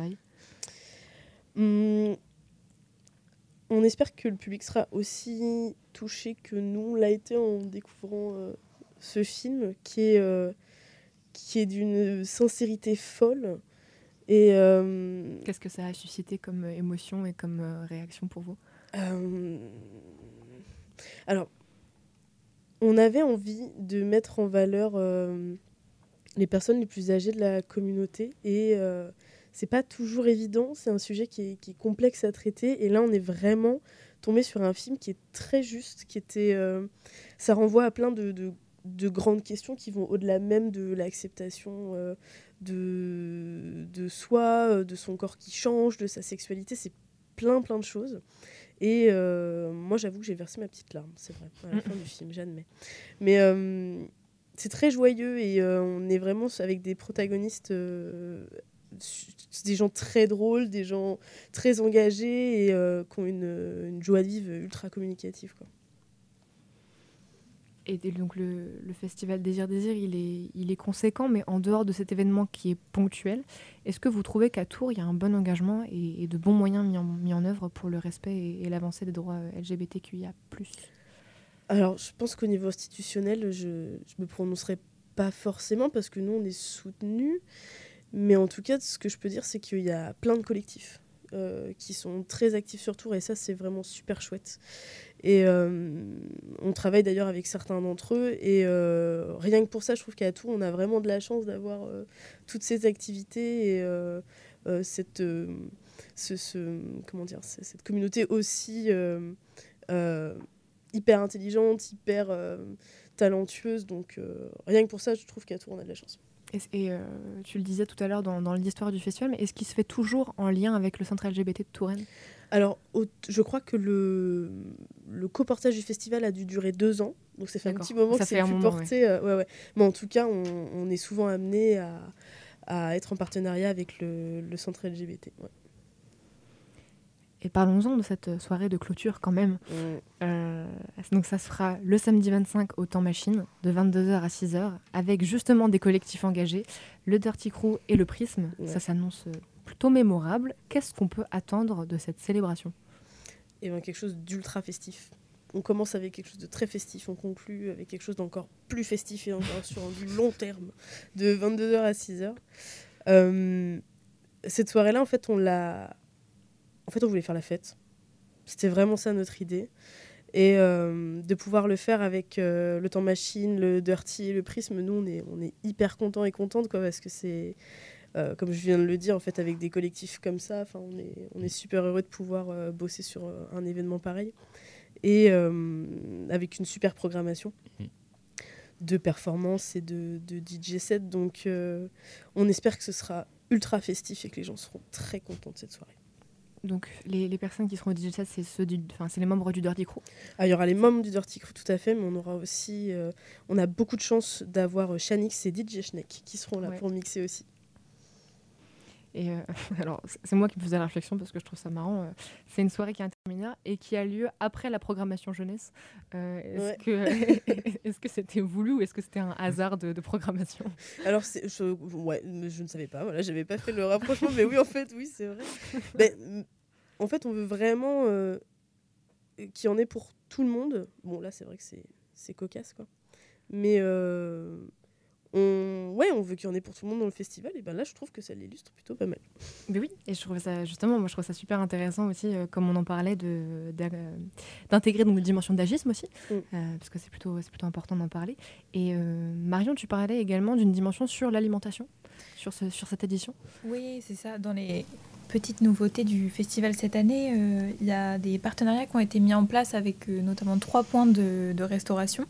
[SPEAKER 7] Hum, on espère que le public sera aussi touché que nous, on l'a été en découvrant euh, ce film qui est, euh, qui est d'une sincérité folle. Et, euh,
[SPEAKER 6] Qu'est-ce que ça a suscité comme émotion et comme euh, réaction pour vous ?
[SPEAKER 7] euh, Alors, on avait envie de mettre en valeur euh, les personnes les plus âgées de la communauté et euh, c'est pas toujours évident, c'est un sujet qui est, qui est complexe à traiter. Et là, on est vraiment tombé sur un film qui est très juste, qui était, euh, ça renvoie à plein de, de, de grandes questions qui vont au-delà même de l'acceptation euh, de, de soi, de son corps qui change, de sa sexualité. C'est plein, plein de choses. Et euh, moi, j'avoue que j'ai versé ma petite larme, c'est vrai, à la fin du film, j'admets. Mais euh, c'est très joyeux et euh, on est vraiment avec des protagonistes... Euh, des gens très drôles, des gens très engagés et euh, qui ont une, une joie de vivre ultra communicative, quoi.
[SPEAKER 6] Et donc le, le festival Désir Désir, il est, il est conséquent, mais en dehors de cet événement qui est ponctuel, est-ce que vous trouvez qu'à Tours, il y a un bon engagement et, et de bons moyens mis en, mis en œuvre pour le respect et, et l'avancée des droits L G B T Q I A plus ?
[SPEAKER 7] Alors, je pense qu'au niveau institutionnel, je ne me prononcerai pas forcément parce que nous, on est soutenus. Mais en tout cas, ce que je peux dire, c'est qu'il y a plein de collectifs. euh, qui sont très actifs sur Tours et ça c'est vraiment super chouette. Et euh, on travaille d'ailleurs avec certains d'entre eux et euh, rien que pour ça je trouve qu'à Tours on a vraiment de la chance d'avoir euh, toutes ces activités et euh, euh, cette, euh, ce, ce, comment dire, cette communauté aussi euh, euh, hyper intelligente, hyper euh, talentueuse. Donc euh, rien que pour ça je trouve qu'à Tours on a de la chance.
[SPEAKER 6] Et, et euh, tu le disais tout à l'heure dans, dans l'histoire du festival, mais est-ce qu'il se fait toujours en lien avec le centre L G B T de Touraine ?
[SPEAKER 7] Alors, au, je crois que le, le coportage du festival a dû durer deux ans. Donc, ça fait D'accord. un petit moment ça que c'est plus moment, porté. Ouais. Euh, ouais, ouais. Mais en tout cas, on, on est souvent amené à, à être en partenariat avec le, le centre L G B T. Ouais.
[SPEAKER 6] Et parlons-en de cette soirée de clôture quand même. Mmh. Euh, donc ça se fera le samedi vingt-cinq au Temps Machine, de vingt-deux heures à six heures, avec justement des collectifs engagés, le Dirty Crew et le Prisme. Ouais. Ça s'annonce plutôt mémorable. Qu'est-ce qu'on peut attendre de cette célébration ?
[SPEAKER 7] Eh bien, quelque chose d'ultra festif. On commence avec quelque chose de très festif, on conclut avec quelque chose d'encore plus festif et encore sur du long terme, de vingt-deux heures à six heures. Euh, cette soirée-là, en fait, on l'a... En fait, on voulait faire la fête. C'était vraiment ça notre idée. Et euh, de pouvoir le faire avec euh, le Temps Machine, le Dirty et le Prisme, nous, on est, on est hyper contents et contentes, quoi, parce que c'est, euh, comme je viens de le dire, en fait, avec des collectifs comme ça, on est, on est super heureux de pouvoir euh, bosser sur euh, un événement pareil. Et euh, avec une super programmation de performances et de, de D J sets. Donc, euh, on espère que ce sera ultra festif et que les gens seront très contents de cette soirée.
[SPEAKER 6] Donc les, les personnes qui seront au D J set, c'est, ceux du, c'est les membres du Dirty Crew.
[SPEAKER 7] Ah, il y aura les membres du Dirty Crew, tout à fait, mais on aura aussi... Euh, on a beaucoup de chance d'avoir Shanix et D J Schneck qui seront là ouais. pour mixer aussi.
[SPEAKER 6] Et euh, alors, c'est moi qui me faisais la réflexion parce que je trouve ça marrant. Euh, c'est une soirée qui est interminable et qui a lieu après la programmation jeunesse. Euh, est-ce, ouais. que, est-ce que c'était voulu ou est-ce que c'était un hasard de, de programmation ?
[SPEAKER 7] Alors, c'est, je, ouais, je ne savais pas. Voilà, j'avais pas fait le rapprochement, mais oui, en fait, oui, c'est vrai. Mais, en fait, on veut vraiment euh, qu'il y en ait pour tout le monde. Bon, là, c'est vrai que c'est, c'est cocasse, quoi. Mais... Euh, On... Ouais, on veut qu'il y en ait pour tout le monde dans le festival, et ben là, je trouve que ça l'illustre plutôt pas mal.
[SPEAKER 6] Mais oui, et je trouve ça, justement, moi, je trouve ça super intéressant aussi, euh, comme on en parlait, de, de, euh, d'intégrer donc, une dimension d'agisme aussi, mm. euh, parce que c'est plutôt, c'est plutôt important d'en parler. Et euh, Marion, tu parlais également d'une dimension sur l'alimentation, sur, ce, sur cette édition.
[SPEAKER 3] Oui, c'est ça. Dans les petites nouveautés du festival cette année, il euh, y a des partenariats qui ont été mis en place avec euh, notamment trois points de, de restauration.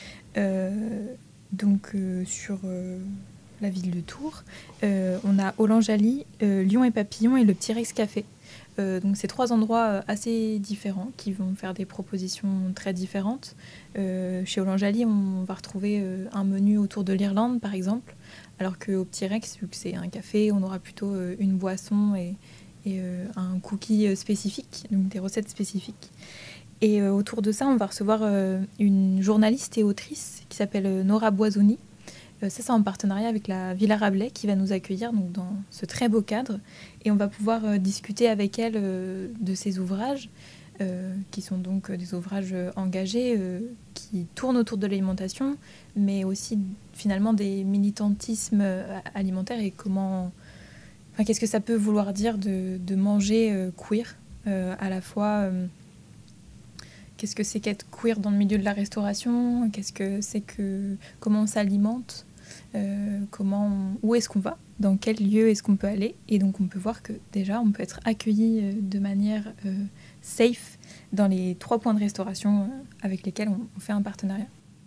[SPEAKER 3] Euh, Donc euh, sur euh, la ville de Tours, euh, on a Olange-Ali, euh, Lion et Papillon et le Petit Rex Café. Euh, donc c'est trois endroits assez différents qui vont faire des propositions très différentes. Euh, chez Olange-Ali, on va retrouver euh, un menu autour de l'Irlande par exemple, alors qu'au Petit Rex, vu que c'est un café, on aura plutôt euh, une boisson et, et euh, un cookie spécifique, donc des recettes spécifiques. Et euh, autour de ça, on va recevoir euh, une journaliste et autrice qui s'appelle euh, Nora Boisoni. Euh, ça, c'est en partenariat avec la Villa Rabelais qui va nous accueillir donc, dans ce très beau cadre. Et on va pouvoir euh, discuter avec elle euh, de ses ouvrages, euh, qui sont donc euh, des ouvrages euh, engagés, euh, qui tournent autour de l'alimentation, mais aussi finalement des militantismes euh, alimentaires et comment... Enfin, qu'est-ce que ça peut vouloir dire de, de manger euh, queer, euh, à la fois... Euh, Qu'est-ce que c'est qu'être queer dans le milieu de la restauration ? Qu'est-ce que c'est que comment on s'alimente ? euh, Comment on, où est-ce qu'on va ? Dans quel lieu est-ce qu'on peut aller ? Et donc on peut voir que déjà on peut être accueilli de manière euh, safe dans les trois points de restauration avec lesquels on, on fait un partenariat.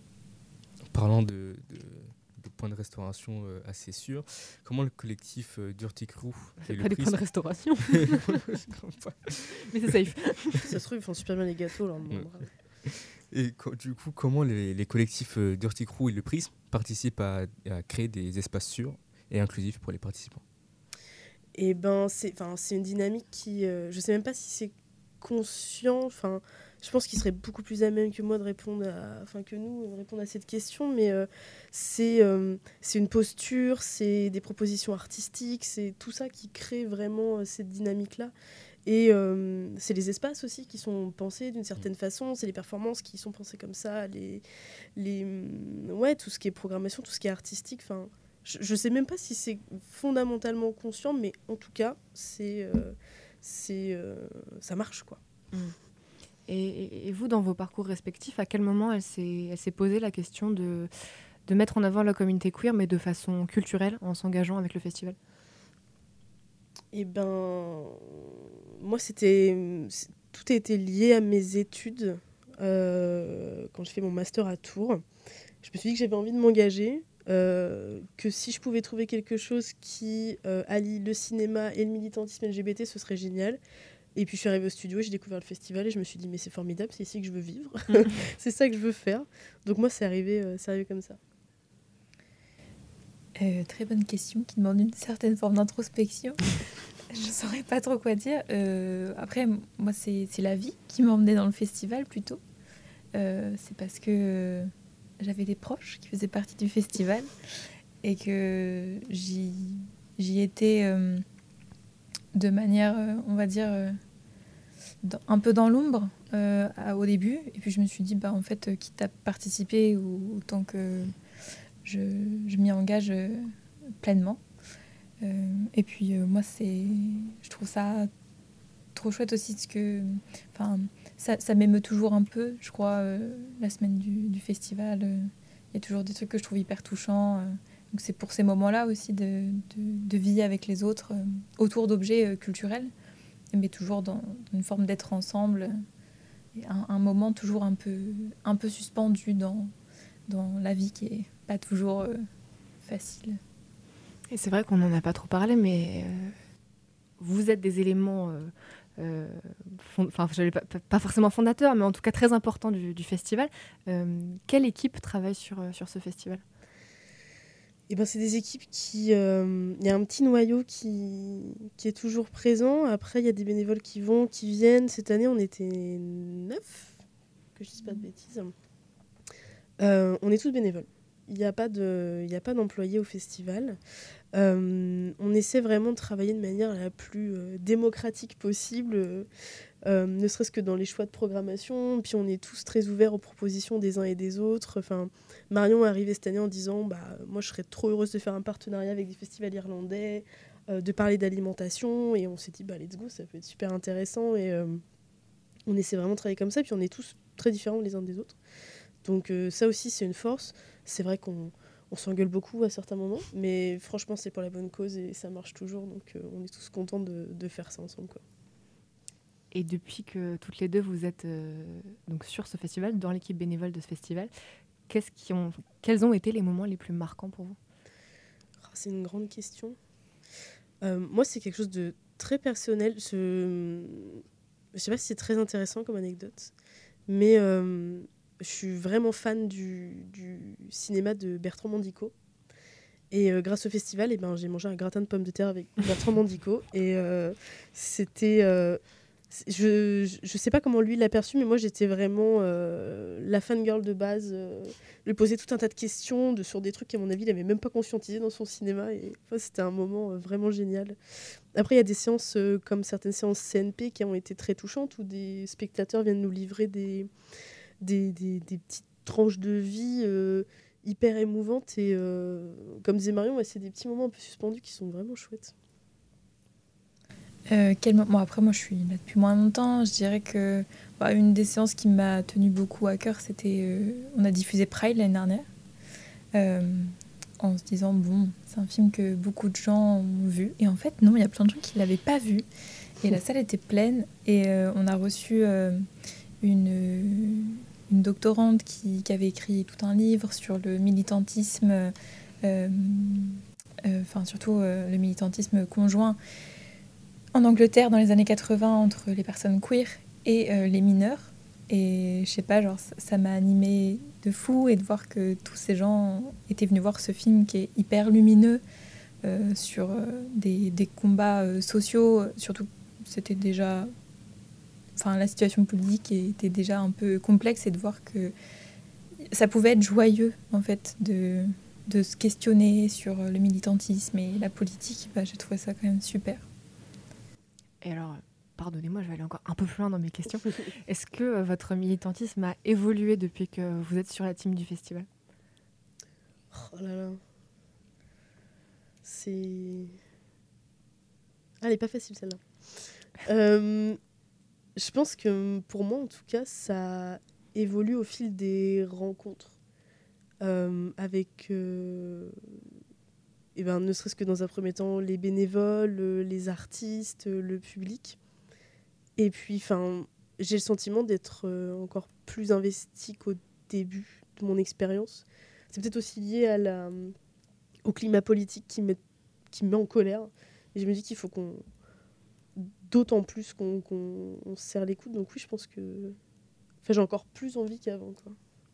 [SPEAKER 5] Parlant de, de, de points de restauration euh, assez sûrs, comment le collectif euh, Dirty Crew
[SPEAKER 6] c'est pas des points de restauration. Mais c'est safe.
[SPEAKER 7] Ça se trouve, ils font super bien les gâteaux. Là,
[SPEAKER 5] ouais. Et du coup, comment les, les collectifs euh, Dirty Crew et le Prisme participent à, à créer des espaces sûrs et inclusifs pour les participants ?
[SPEAKER 7] Eh ben, c'est, c'est une dynamique qui... Euh, je sais même pas si c'est conscient... Enfin, je pense qu'il serait beaucoup plus à même que moi de répondre à, enfin que nous de répondre à cette question, mais euh, c'est euh, c'est une posture, c'est des propositions artistiques, c'est tout ça qui crée vraiment euh, cette dynamique là. Et euh, c'est les espaces aussi qui sont pensés d'une certaine façon, c'est les performances qui sont pensées comme ça, les les ouais tout ce qui est programmation, tout ce qui est artistique. Enfin, je, je sais même pas si c'est fondamentalement conscient, mais en tout cas c'est euh, c'est, euh, ça marche, quoi.
[SPEAKER 6] Mmh. Et, et, et vous, dans vos parcours respectifs, à quel moment elle s'est, elle s'est posée la question de, de mettre en avant la communauté queer, mais de façon culturelle, en s'engageant avec le festival ?
[SPEAKER 7] Eh ben, moi, c'était, c'est- tout a été lié à mes études. Euh, quand j'ai fait mon master à Tours, je me suis dit que j'avais envie de m'engager, euh, que si je pouvais trouver quelque chose qui euh, allie le cinéma et le militantisme L G B T, ce serait génial. Et puis je suis arrivée au studio, j'ai découvert le festival et je me suis dit mais c'est formidable, c'est ici que je veux vivre, c'est ça que je veux faire. Donc moi, c'est arrivé, euh, c'est arrivé comme ça.
[SPEAKER 3] Euh, très bonne question qui demande une certaine forme d'introspection. Je ne saurais pas trop quoi dire. Euh, après, m- moi, c'est, c'est la vie qui m'a emmenée dans le festival plutôt. Euh, c'est parce que euh, j'avais des proches qui faisaient partie du festival et que j'y, j'y étais euh, de manière, euh, on va dire, euh, dans- un peu dans l'ombre euh, à- au début. Et puis je me suis dit, bah, en fait, euh, quitte à participer, ou, autant que je, je m'y engage euh, pleinement. Euh, et puis euh, moi, c'est, je trouve ça trop chouette aussi, parce que enfin, ça, ça m'émeut toujours un peu, je crois, euh, la semaine du, du festival. Il euh, y a toujours des trucs que je trouve hyper touchants. Euh, donc c'est pour ces moments-là aussi de, de, de vie avec les autres, euh, autour d'objets euh, culturels, mais toujours dans, dans une forme d'être ensemble. Et un, un moment toujours un peu, un peu suspendu dans, dans la vie qui est pas toujours euh, facile.
[SPEAKER 6] Et c'est vrai qu'on n'en a pas trop parlé, mais euh, vous êtes des éléments, euh, euh, fond- enfin, je pas, pas forcément fondateurs, mais en tout cas très importants du, du festival. Euh, quelle équipe travaille sur, euh, sur ce festival ?
[SPEAKER 7] Et ben, c'est des équipes qui... euh, Il y a un petit noyau qui, qui est toujours présent. Après, il y a des bénévoles qui vont, qui viennent. Cette année, on était neuf, que je dise pas de bêtises. Euh, on est tous bénévoles. Il n'y a pas de, il n'y a pas d'employés au festival. Euh, on essaie vraiment de travailler de manière la plus euh, démocratique possible, euh, euh, ne serait-ce que dans les choix de programmation. Puis on est tous très ouverts aux propositions des uns et des autres. Enfin, Marion est arrivée cette année en disant bah, « Moi, je serais trop heureuse de faire un partenariat avec des festivals irlandais, euh, de parler d'alimentation. » Et on s'est dit bah, « Let's go, ça peut être super intéressant. » Et euh, on essaie vraiment de travailler comme ça. Puis on est tous très différents les uns des autres. Donc euh, ça aussi, c'est une force. C'est vrai qu'on on s'engueule beaucoup à certains moments, mais franchement, c'est pour la bonne cause et ça marche toujours. Donc euh, on est tous contents de, de faire ça ensemble, quoi.
[SPEAKER 6] Et depuis que toutes les deux, vous êtes euh, donc sur ce festival, dans l'équipe bénévole de ce festival, qu'est-ce qui ont, quels ont été les moments les plus marquants pour vous ?
[SPEAKER 7] Oh, c'est une grande question. Euh, moi, c'est quelque chose de très personnel. Je ne sais pas si c'est très intéressant comme anecdote, mais... Euh, je suis vraiment fan du, du cinéma de Bertrand Mandico. Et euh, grâce au festival, eh ben, j'ai mangé un gratin de pommes de terre avec Bertrand Mandico. Et euh, c'était... Euh, je ne sais pas comment lui l'a perçu, mais moi, j'étais vraiment euh, la fangirl de base. Euh, lui posait tout un tas de questions de, sur des trucs qu'à mon avis, il n'avait même pas conscientisé dans son cinéma. Et enfin, c'était un moment euh, vraiment génial. Après, il y a des séances euh, comme certaines séances C N P qui ont été très touchantes, où des spectateurs viennent nous livrer des... Des, des, des petites tranches de vie euh, hyper émouvantes et euh, comme disait Marion, ouais, c'est des petits moments un peu suspendus qui sont vraiment chouettes.
[SPEAKER 3] Euh, quel moment... bon, après moi je suis là depuis moins longtemps, je dirais que bah, une des séances qui m'a tenu beaucoup à cœur, c'était euh, on a diffusé Pride l'année dernière euh, en se disant bon c'est un film que beaucoup de gens ont vu et en fait non, il y a plein de gens qui l'avaient pas vu et la salle était pleine et euh, on a reçu euh, une une doctorante qui, qui avait écrit tout un livre sur le militantisme, euh, euh, enfin surtout euh, le militantisme conjoint en Angleterre dans les années quatre-vingts entre les personnes queer et euh, les mineurs. Et je sais pas, genre ça, ça m'a animée de fou et de voir que tous ces gens étaient venus voir ce film qui est hyper lumineux euh, sur euh, des, des combats euh, sociaux, surtout c'était déjà... Enfin, la situation politique était déjà un peu complexe et de voir que ça pouvait être joyeux, en fait, de, de se questionner sur le militantisme et la politique. Bah, j'ai trouvé ça quand même super.
[SPEAKER 6] Et alors, pardonnez-moi, je vais aller encore un peu plus loin dans mes questions. Est-ce que euh, votre militantisme a évolué depuis que vous êtes sur la team du festival ?
[SPEAKER 7] Oh là là. C'est... Ah, elle est pas facile, celle-là. Euh, je pense que pour moi, en tout cas, ça évolue au fil des rencontres. Euh, avec, euh, eh ben, ne serait-ce que dans un premier temps, les bénévoles, euh, les artistes, euh, le public. Et puis, j'ai le sentiment d'être euh, encore plus investie qu'au début de mon expérience. C'est peut-être aussi lié à la, au climat politique qui me, qui me met en colère. Et je me dis qu'il faut qu'on... D'autant plus qu'on, qu'on on se serre les coudes. Donc oui, je pense que... Enfin, j'ai encore plus envie qu'avant, quoi.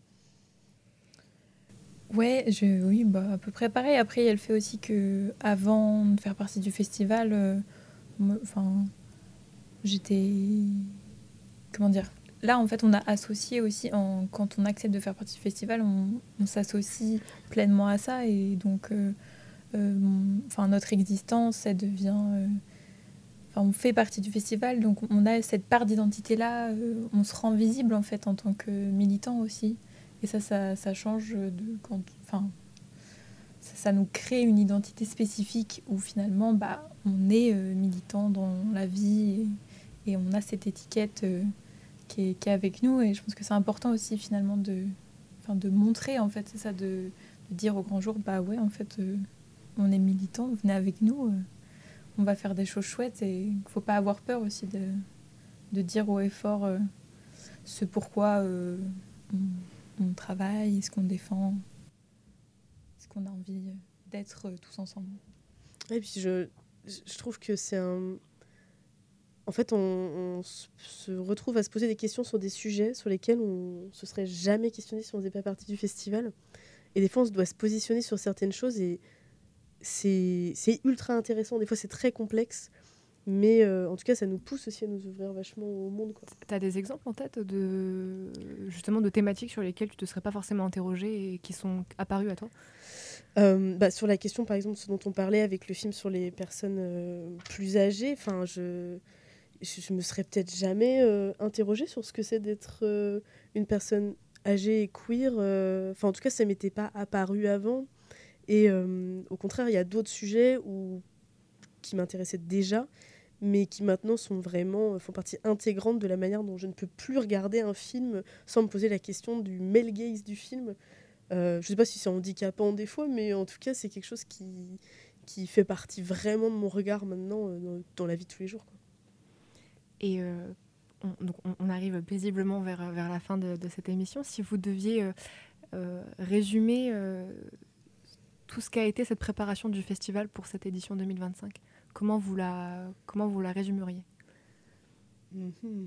[SPEAKER 3] Ouais, je, oui, bah, à peu près pareil. Après, il y a le fait aussi que avant de faire partie du festival, euh, me- enfin, j'étais... Comment dire? Là, en fait, on a associé aussi, en, quand on accepte de faire partie du festival, on, on s'associe pleinement à ça. Et donc, euh, euh, mon- enfin, notre existence, elle devient... euh, Enfin, on fait partie du festival, donc on a cette part d'identité-là. euh, on se rend visible, en fait, en tant que militant aussi. Et ça, ça, ça change de quand... Enfin, ça, ça nous crée une identité spécifique où finalement, bah, on est euh, militant dans la vie et, et on a cette étiquette euh, qui, est, qui est avec nous. Et je pense que c'est important aussi finalement de, enfin, de montrer, en fait, c'est ça, de, de dire au grand jour, bah ouais, en fait, euh, on est militant, venez avec nous. euh, on va faire des choses chouettes et il ne faut pas avoir peur aussi de, de dire haut et fort euh, ce pourquoi euh, on, on travaille, ce qu'on défend, ce qu'on a envie d'être euh, tous ensemble.
[SPEAKER 7] Et puis je, je trouve que c'est un... En fait, on, on se retrouve à se poser des questions sur des sujets sur lesquels on se serait jamais questionné si on faisait pas partie du festival. Et des fois, on se doit se positionner sur certaines choses et c'est, c'est ultra intéressant. Des fois, c'est très complexe. Mais euh, en tout cas, ça nous pousse aussi à nous ouvrir vachement au monde, quoi.
[SPEAKER 6] Tu as des exemples en tête de, justement, de thématiques sur lesquelles tu ne te serais pas forcément interrogée et qui sont apparues à toi?
[SPEAKER 7] Euh, bah, sur la question, par exemple, ce dont on parlait avec le film sur les personnes euh, plus âgées, je, je, je me serais peut-être jamais euh, interrogée sur ce que c'est d'être euh, une personne âgée et queer. Euh, en tout cas, ça ne m'était pas apparu avant. Et euh, au contraire, il y a d'autres sujets où, qui m'intéressaient déjà, mais qui maintenant sont vraiment, font partie intégrante de la manière dont je ne peux plus regarder un film sans me poser la question du male gaze du film. Euh, je ne sais pas si c'est handicapant des fois, mais en tout cas, c'est quelque chose qui, qui fait partie vraiment de mon regard maintenant euh, dans, dans la vie de tous les jours, quoi.
[SPEAKER 6] Et euh, on, donc on, on arrive paisiblement vers, vers la fin de, de cette émission. Si vous deviez euh, euh, résumer euh, tout ce qu'a été cette préparation du festival pour cette édition deux mille vingt-cinq, comment vous la, comment vous la résumeriez?
[SPEAKER 7] Mm-hmm.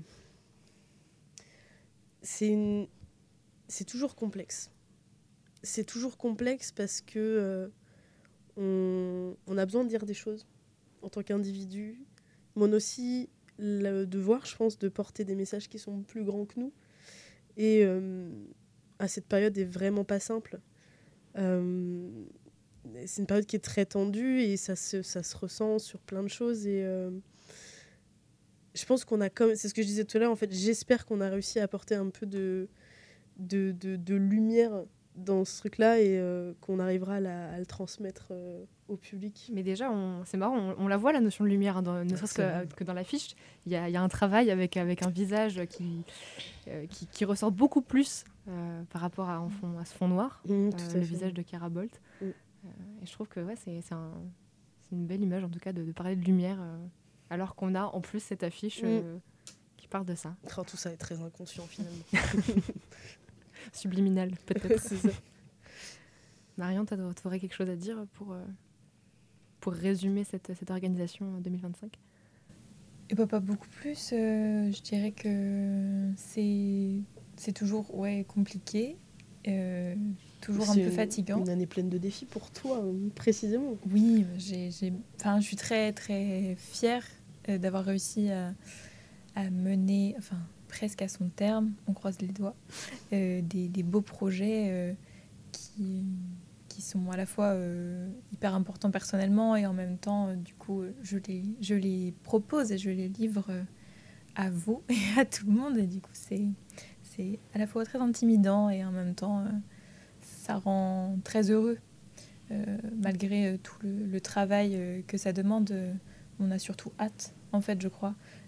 [SPEAKER 7] C'est une... c'est toujours complexe. C'est toujours complexe parce que euh, on, on a besoin de dire des choses en tant qu'individu, mais on a aussi le devoir, je pense, de porter des messages qui sont plus grands que nous. Et euh, à cette période est vraiment pas simple. Euh, c'est une période qui est très tendue et ça se, ça se ressent sur plein de choses. Et euh, je pense qu'on a comme, c'est ce que je disais tout à l'heure, en fait, j'espère qu'on a réussi à apporter un peu de, de, de, de lumière dans ce truc-là et euh, qu'on arrivera à, la, à le transmettre euh, au public.
[SPEAKER 6] Mais déjà, on, c'est marrant, on, on la voit la notion de lumière, hein, dans, ne serait-ce que, que dans l'affiche. Il y a, y a un travail avec, avec un visage qui, euh, qui, qui ressort beaucoup plus euh, par rapport à, en fond, à ce fond noir,
[SPEAKER 7] mmh,
[SPEAKER 6] euh,
[SPEAKER 7] le
[SPEAKER 6] fait. visage de Cara Bolt. Mmh. Euh, et je trouve que ouais, c'est, c'est, un, c'est une belle image, en tout cas, de, de parler de lumière, euh, alors qu'on a en plus cette affiche euh, mmh. qui parle de ça.
[SPEAKER 7] Oh, tout ça est très inconscient, finalement.
[SPEAKER 6] Subliminal, peut-être.
[SPEAKER 7] C'est ça.
[SPEAKER 6] Marion, tu aurais quelque chose à dire pour, euh, pour résumer cette, cette organisation deux mille vingt-cinq?
[SPEAKER 3] Et bah, pas beaucoup plus. Euh, je dirais que c'est, c'est toujours ouais, compliqué, euh, toujours
[SPEAKER 7] c'est
[SPEAKER 3] un peu fatigant.
[SPEAKER 7] Une année pleine de défis pour toi, euh, précisément.
[SPEAKER 3] Oui, j'ai, j'ai, enfin, je suis très, très fière euh, d'avoir réussi à, à mener... Enfin, presque à son terme, on croise les doigts, euh, des, des beaux projets euh, qui, qui sont à la fois euh, hyper importants personnellement et en même temps, euh, du coup, je les, je les propose et je les livre euh, à vous et à tout le monde. Et du coup, c'est, c'est à la fois très intimidant et en même temps, euh, ça rend très heureux. Euh, malgré euh, tout le, le travail euh, que ça demande, euh, on a surtout hâte, en fait, je crois,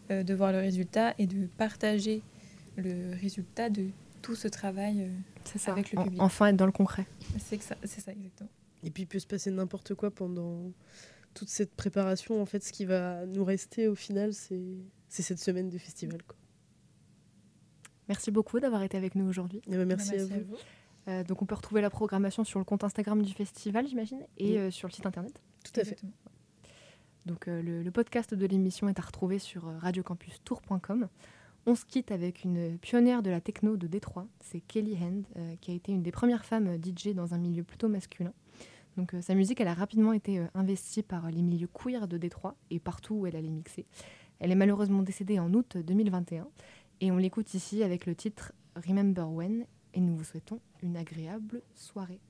[SPEAKER 3] euh, de voir le résultat et de partager le résultat de tout ce travail euh,
[SPEAKER 6] C'est ça.
[SPEAKER 3] avec le
[SPEAKER 6] En-
[SPEAKER 3] public.
[SPEAKER 6] enfin être dans le concret.
[SPEAKER 3] C'est que ça, c'est ça exactement.
[SPEAKER 7] Et puis il peut se passer n'importe quoi pendant toute cette préparation. En fait, ce qui va nous rester au final, c'est, c'est cette semaine de festival, quoi.
[SPEAKER 6] Merci beaucoup d'avoir été avec nous aujourd'hui.
[SPEAKER 7] Eh ben, merci,
[SPEAKER 3] Merci
[SPEAKER 7] à vous.
[SPEAKER 6] Euh, donc on peut retrouver la programmation sur le compte Instagram du festival, j'imagine, et
[SPEAKER 7] Oui.
[SPEAKER 6] euh, sur le site internet.
[SPEAKER 7] Tout à fait.
[SPEAKER 3] Exactement.
[SPEAKER 6] Donc euh, le, le podcast de l'émission est à retrouver sur euh, radiocampus tours point com. On se quitte avec une pionnière de la techno de Détroit, c'est Kelly Hand, euh, qui a été une des premières femmes D J dans un milieu plutôt masculin. Donc euh, sa musique, elle a rapidement été euh, investie par les milieux queer de Détroit et partout où elle allait mixer. Elle est malheureusement décédée en août deux mille vingt et un et on l'écoute ici avec le titre Remember When et nous vous souhaitons une agréable soirée.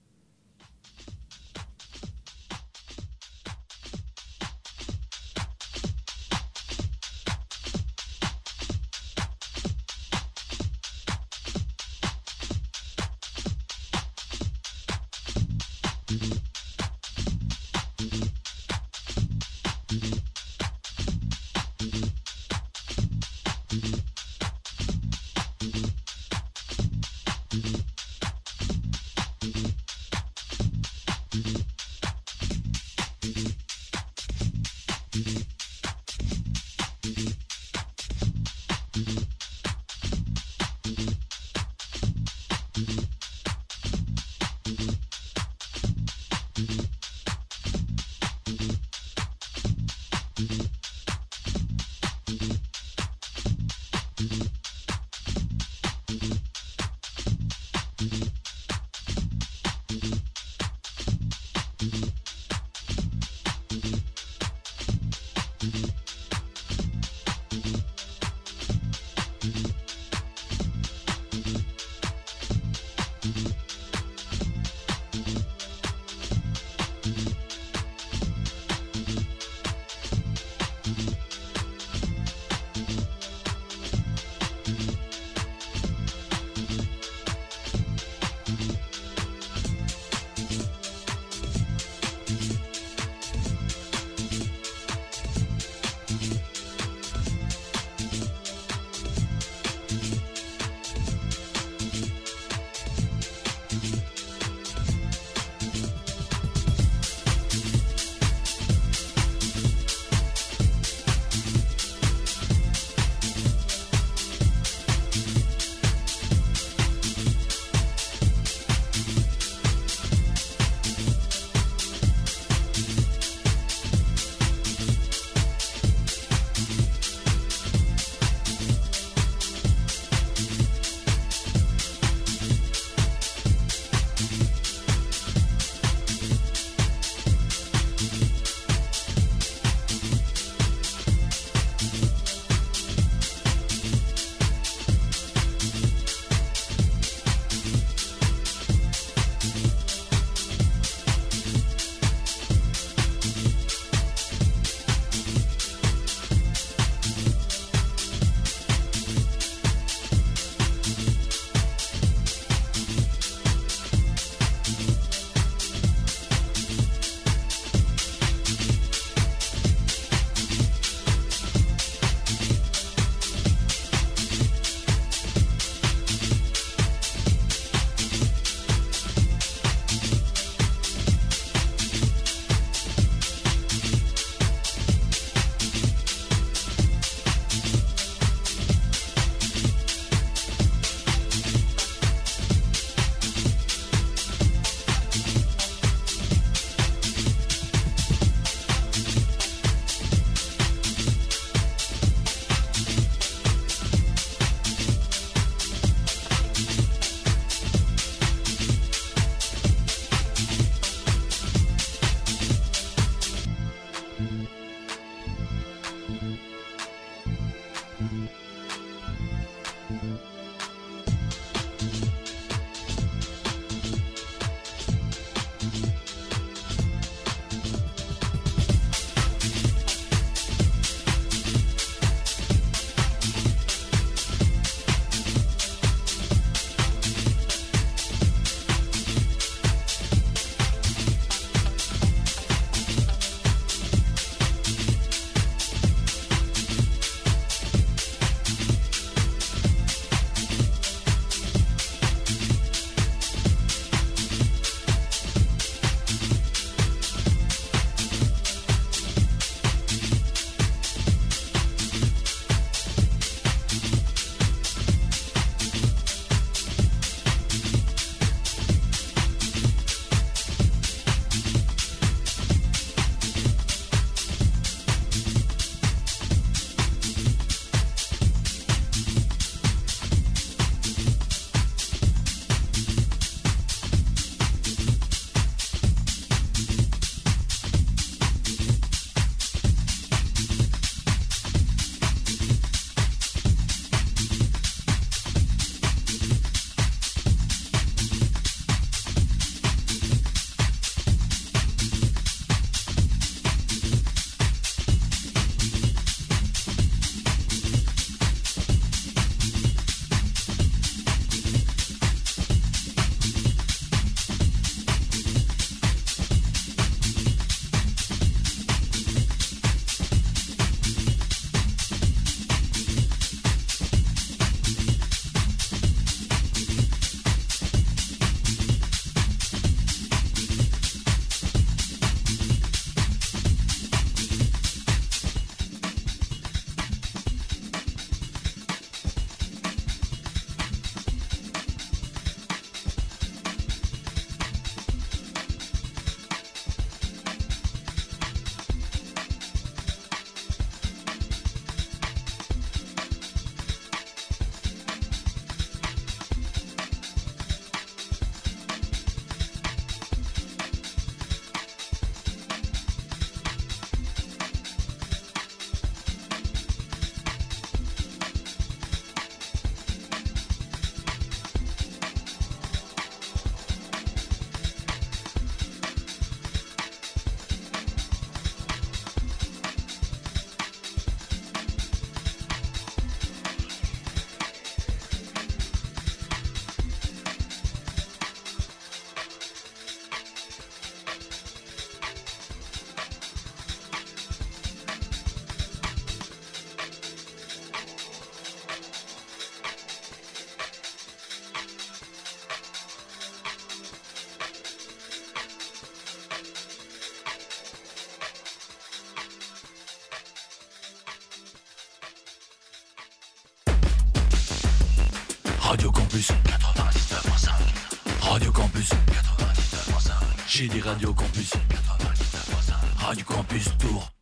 [SPEAKER 10] Campus quatre-vingt-dix-neuf point cinq. Radio Campus quatre-vingt-dix-neuf point cinq. J'ai dit Radio Campus quatre-vingt-dix-neuf point cinq. Radio Campus Tours.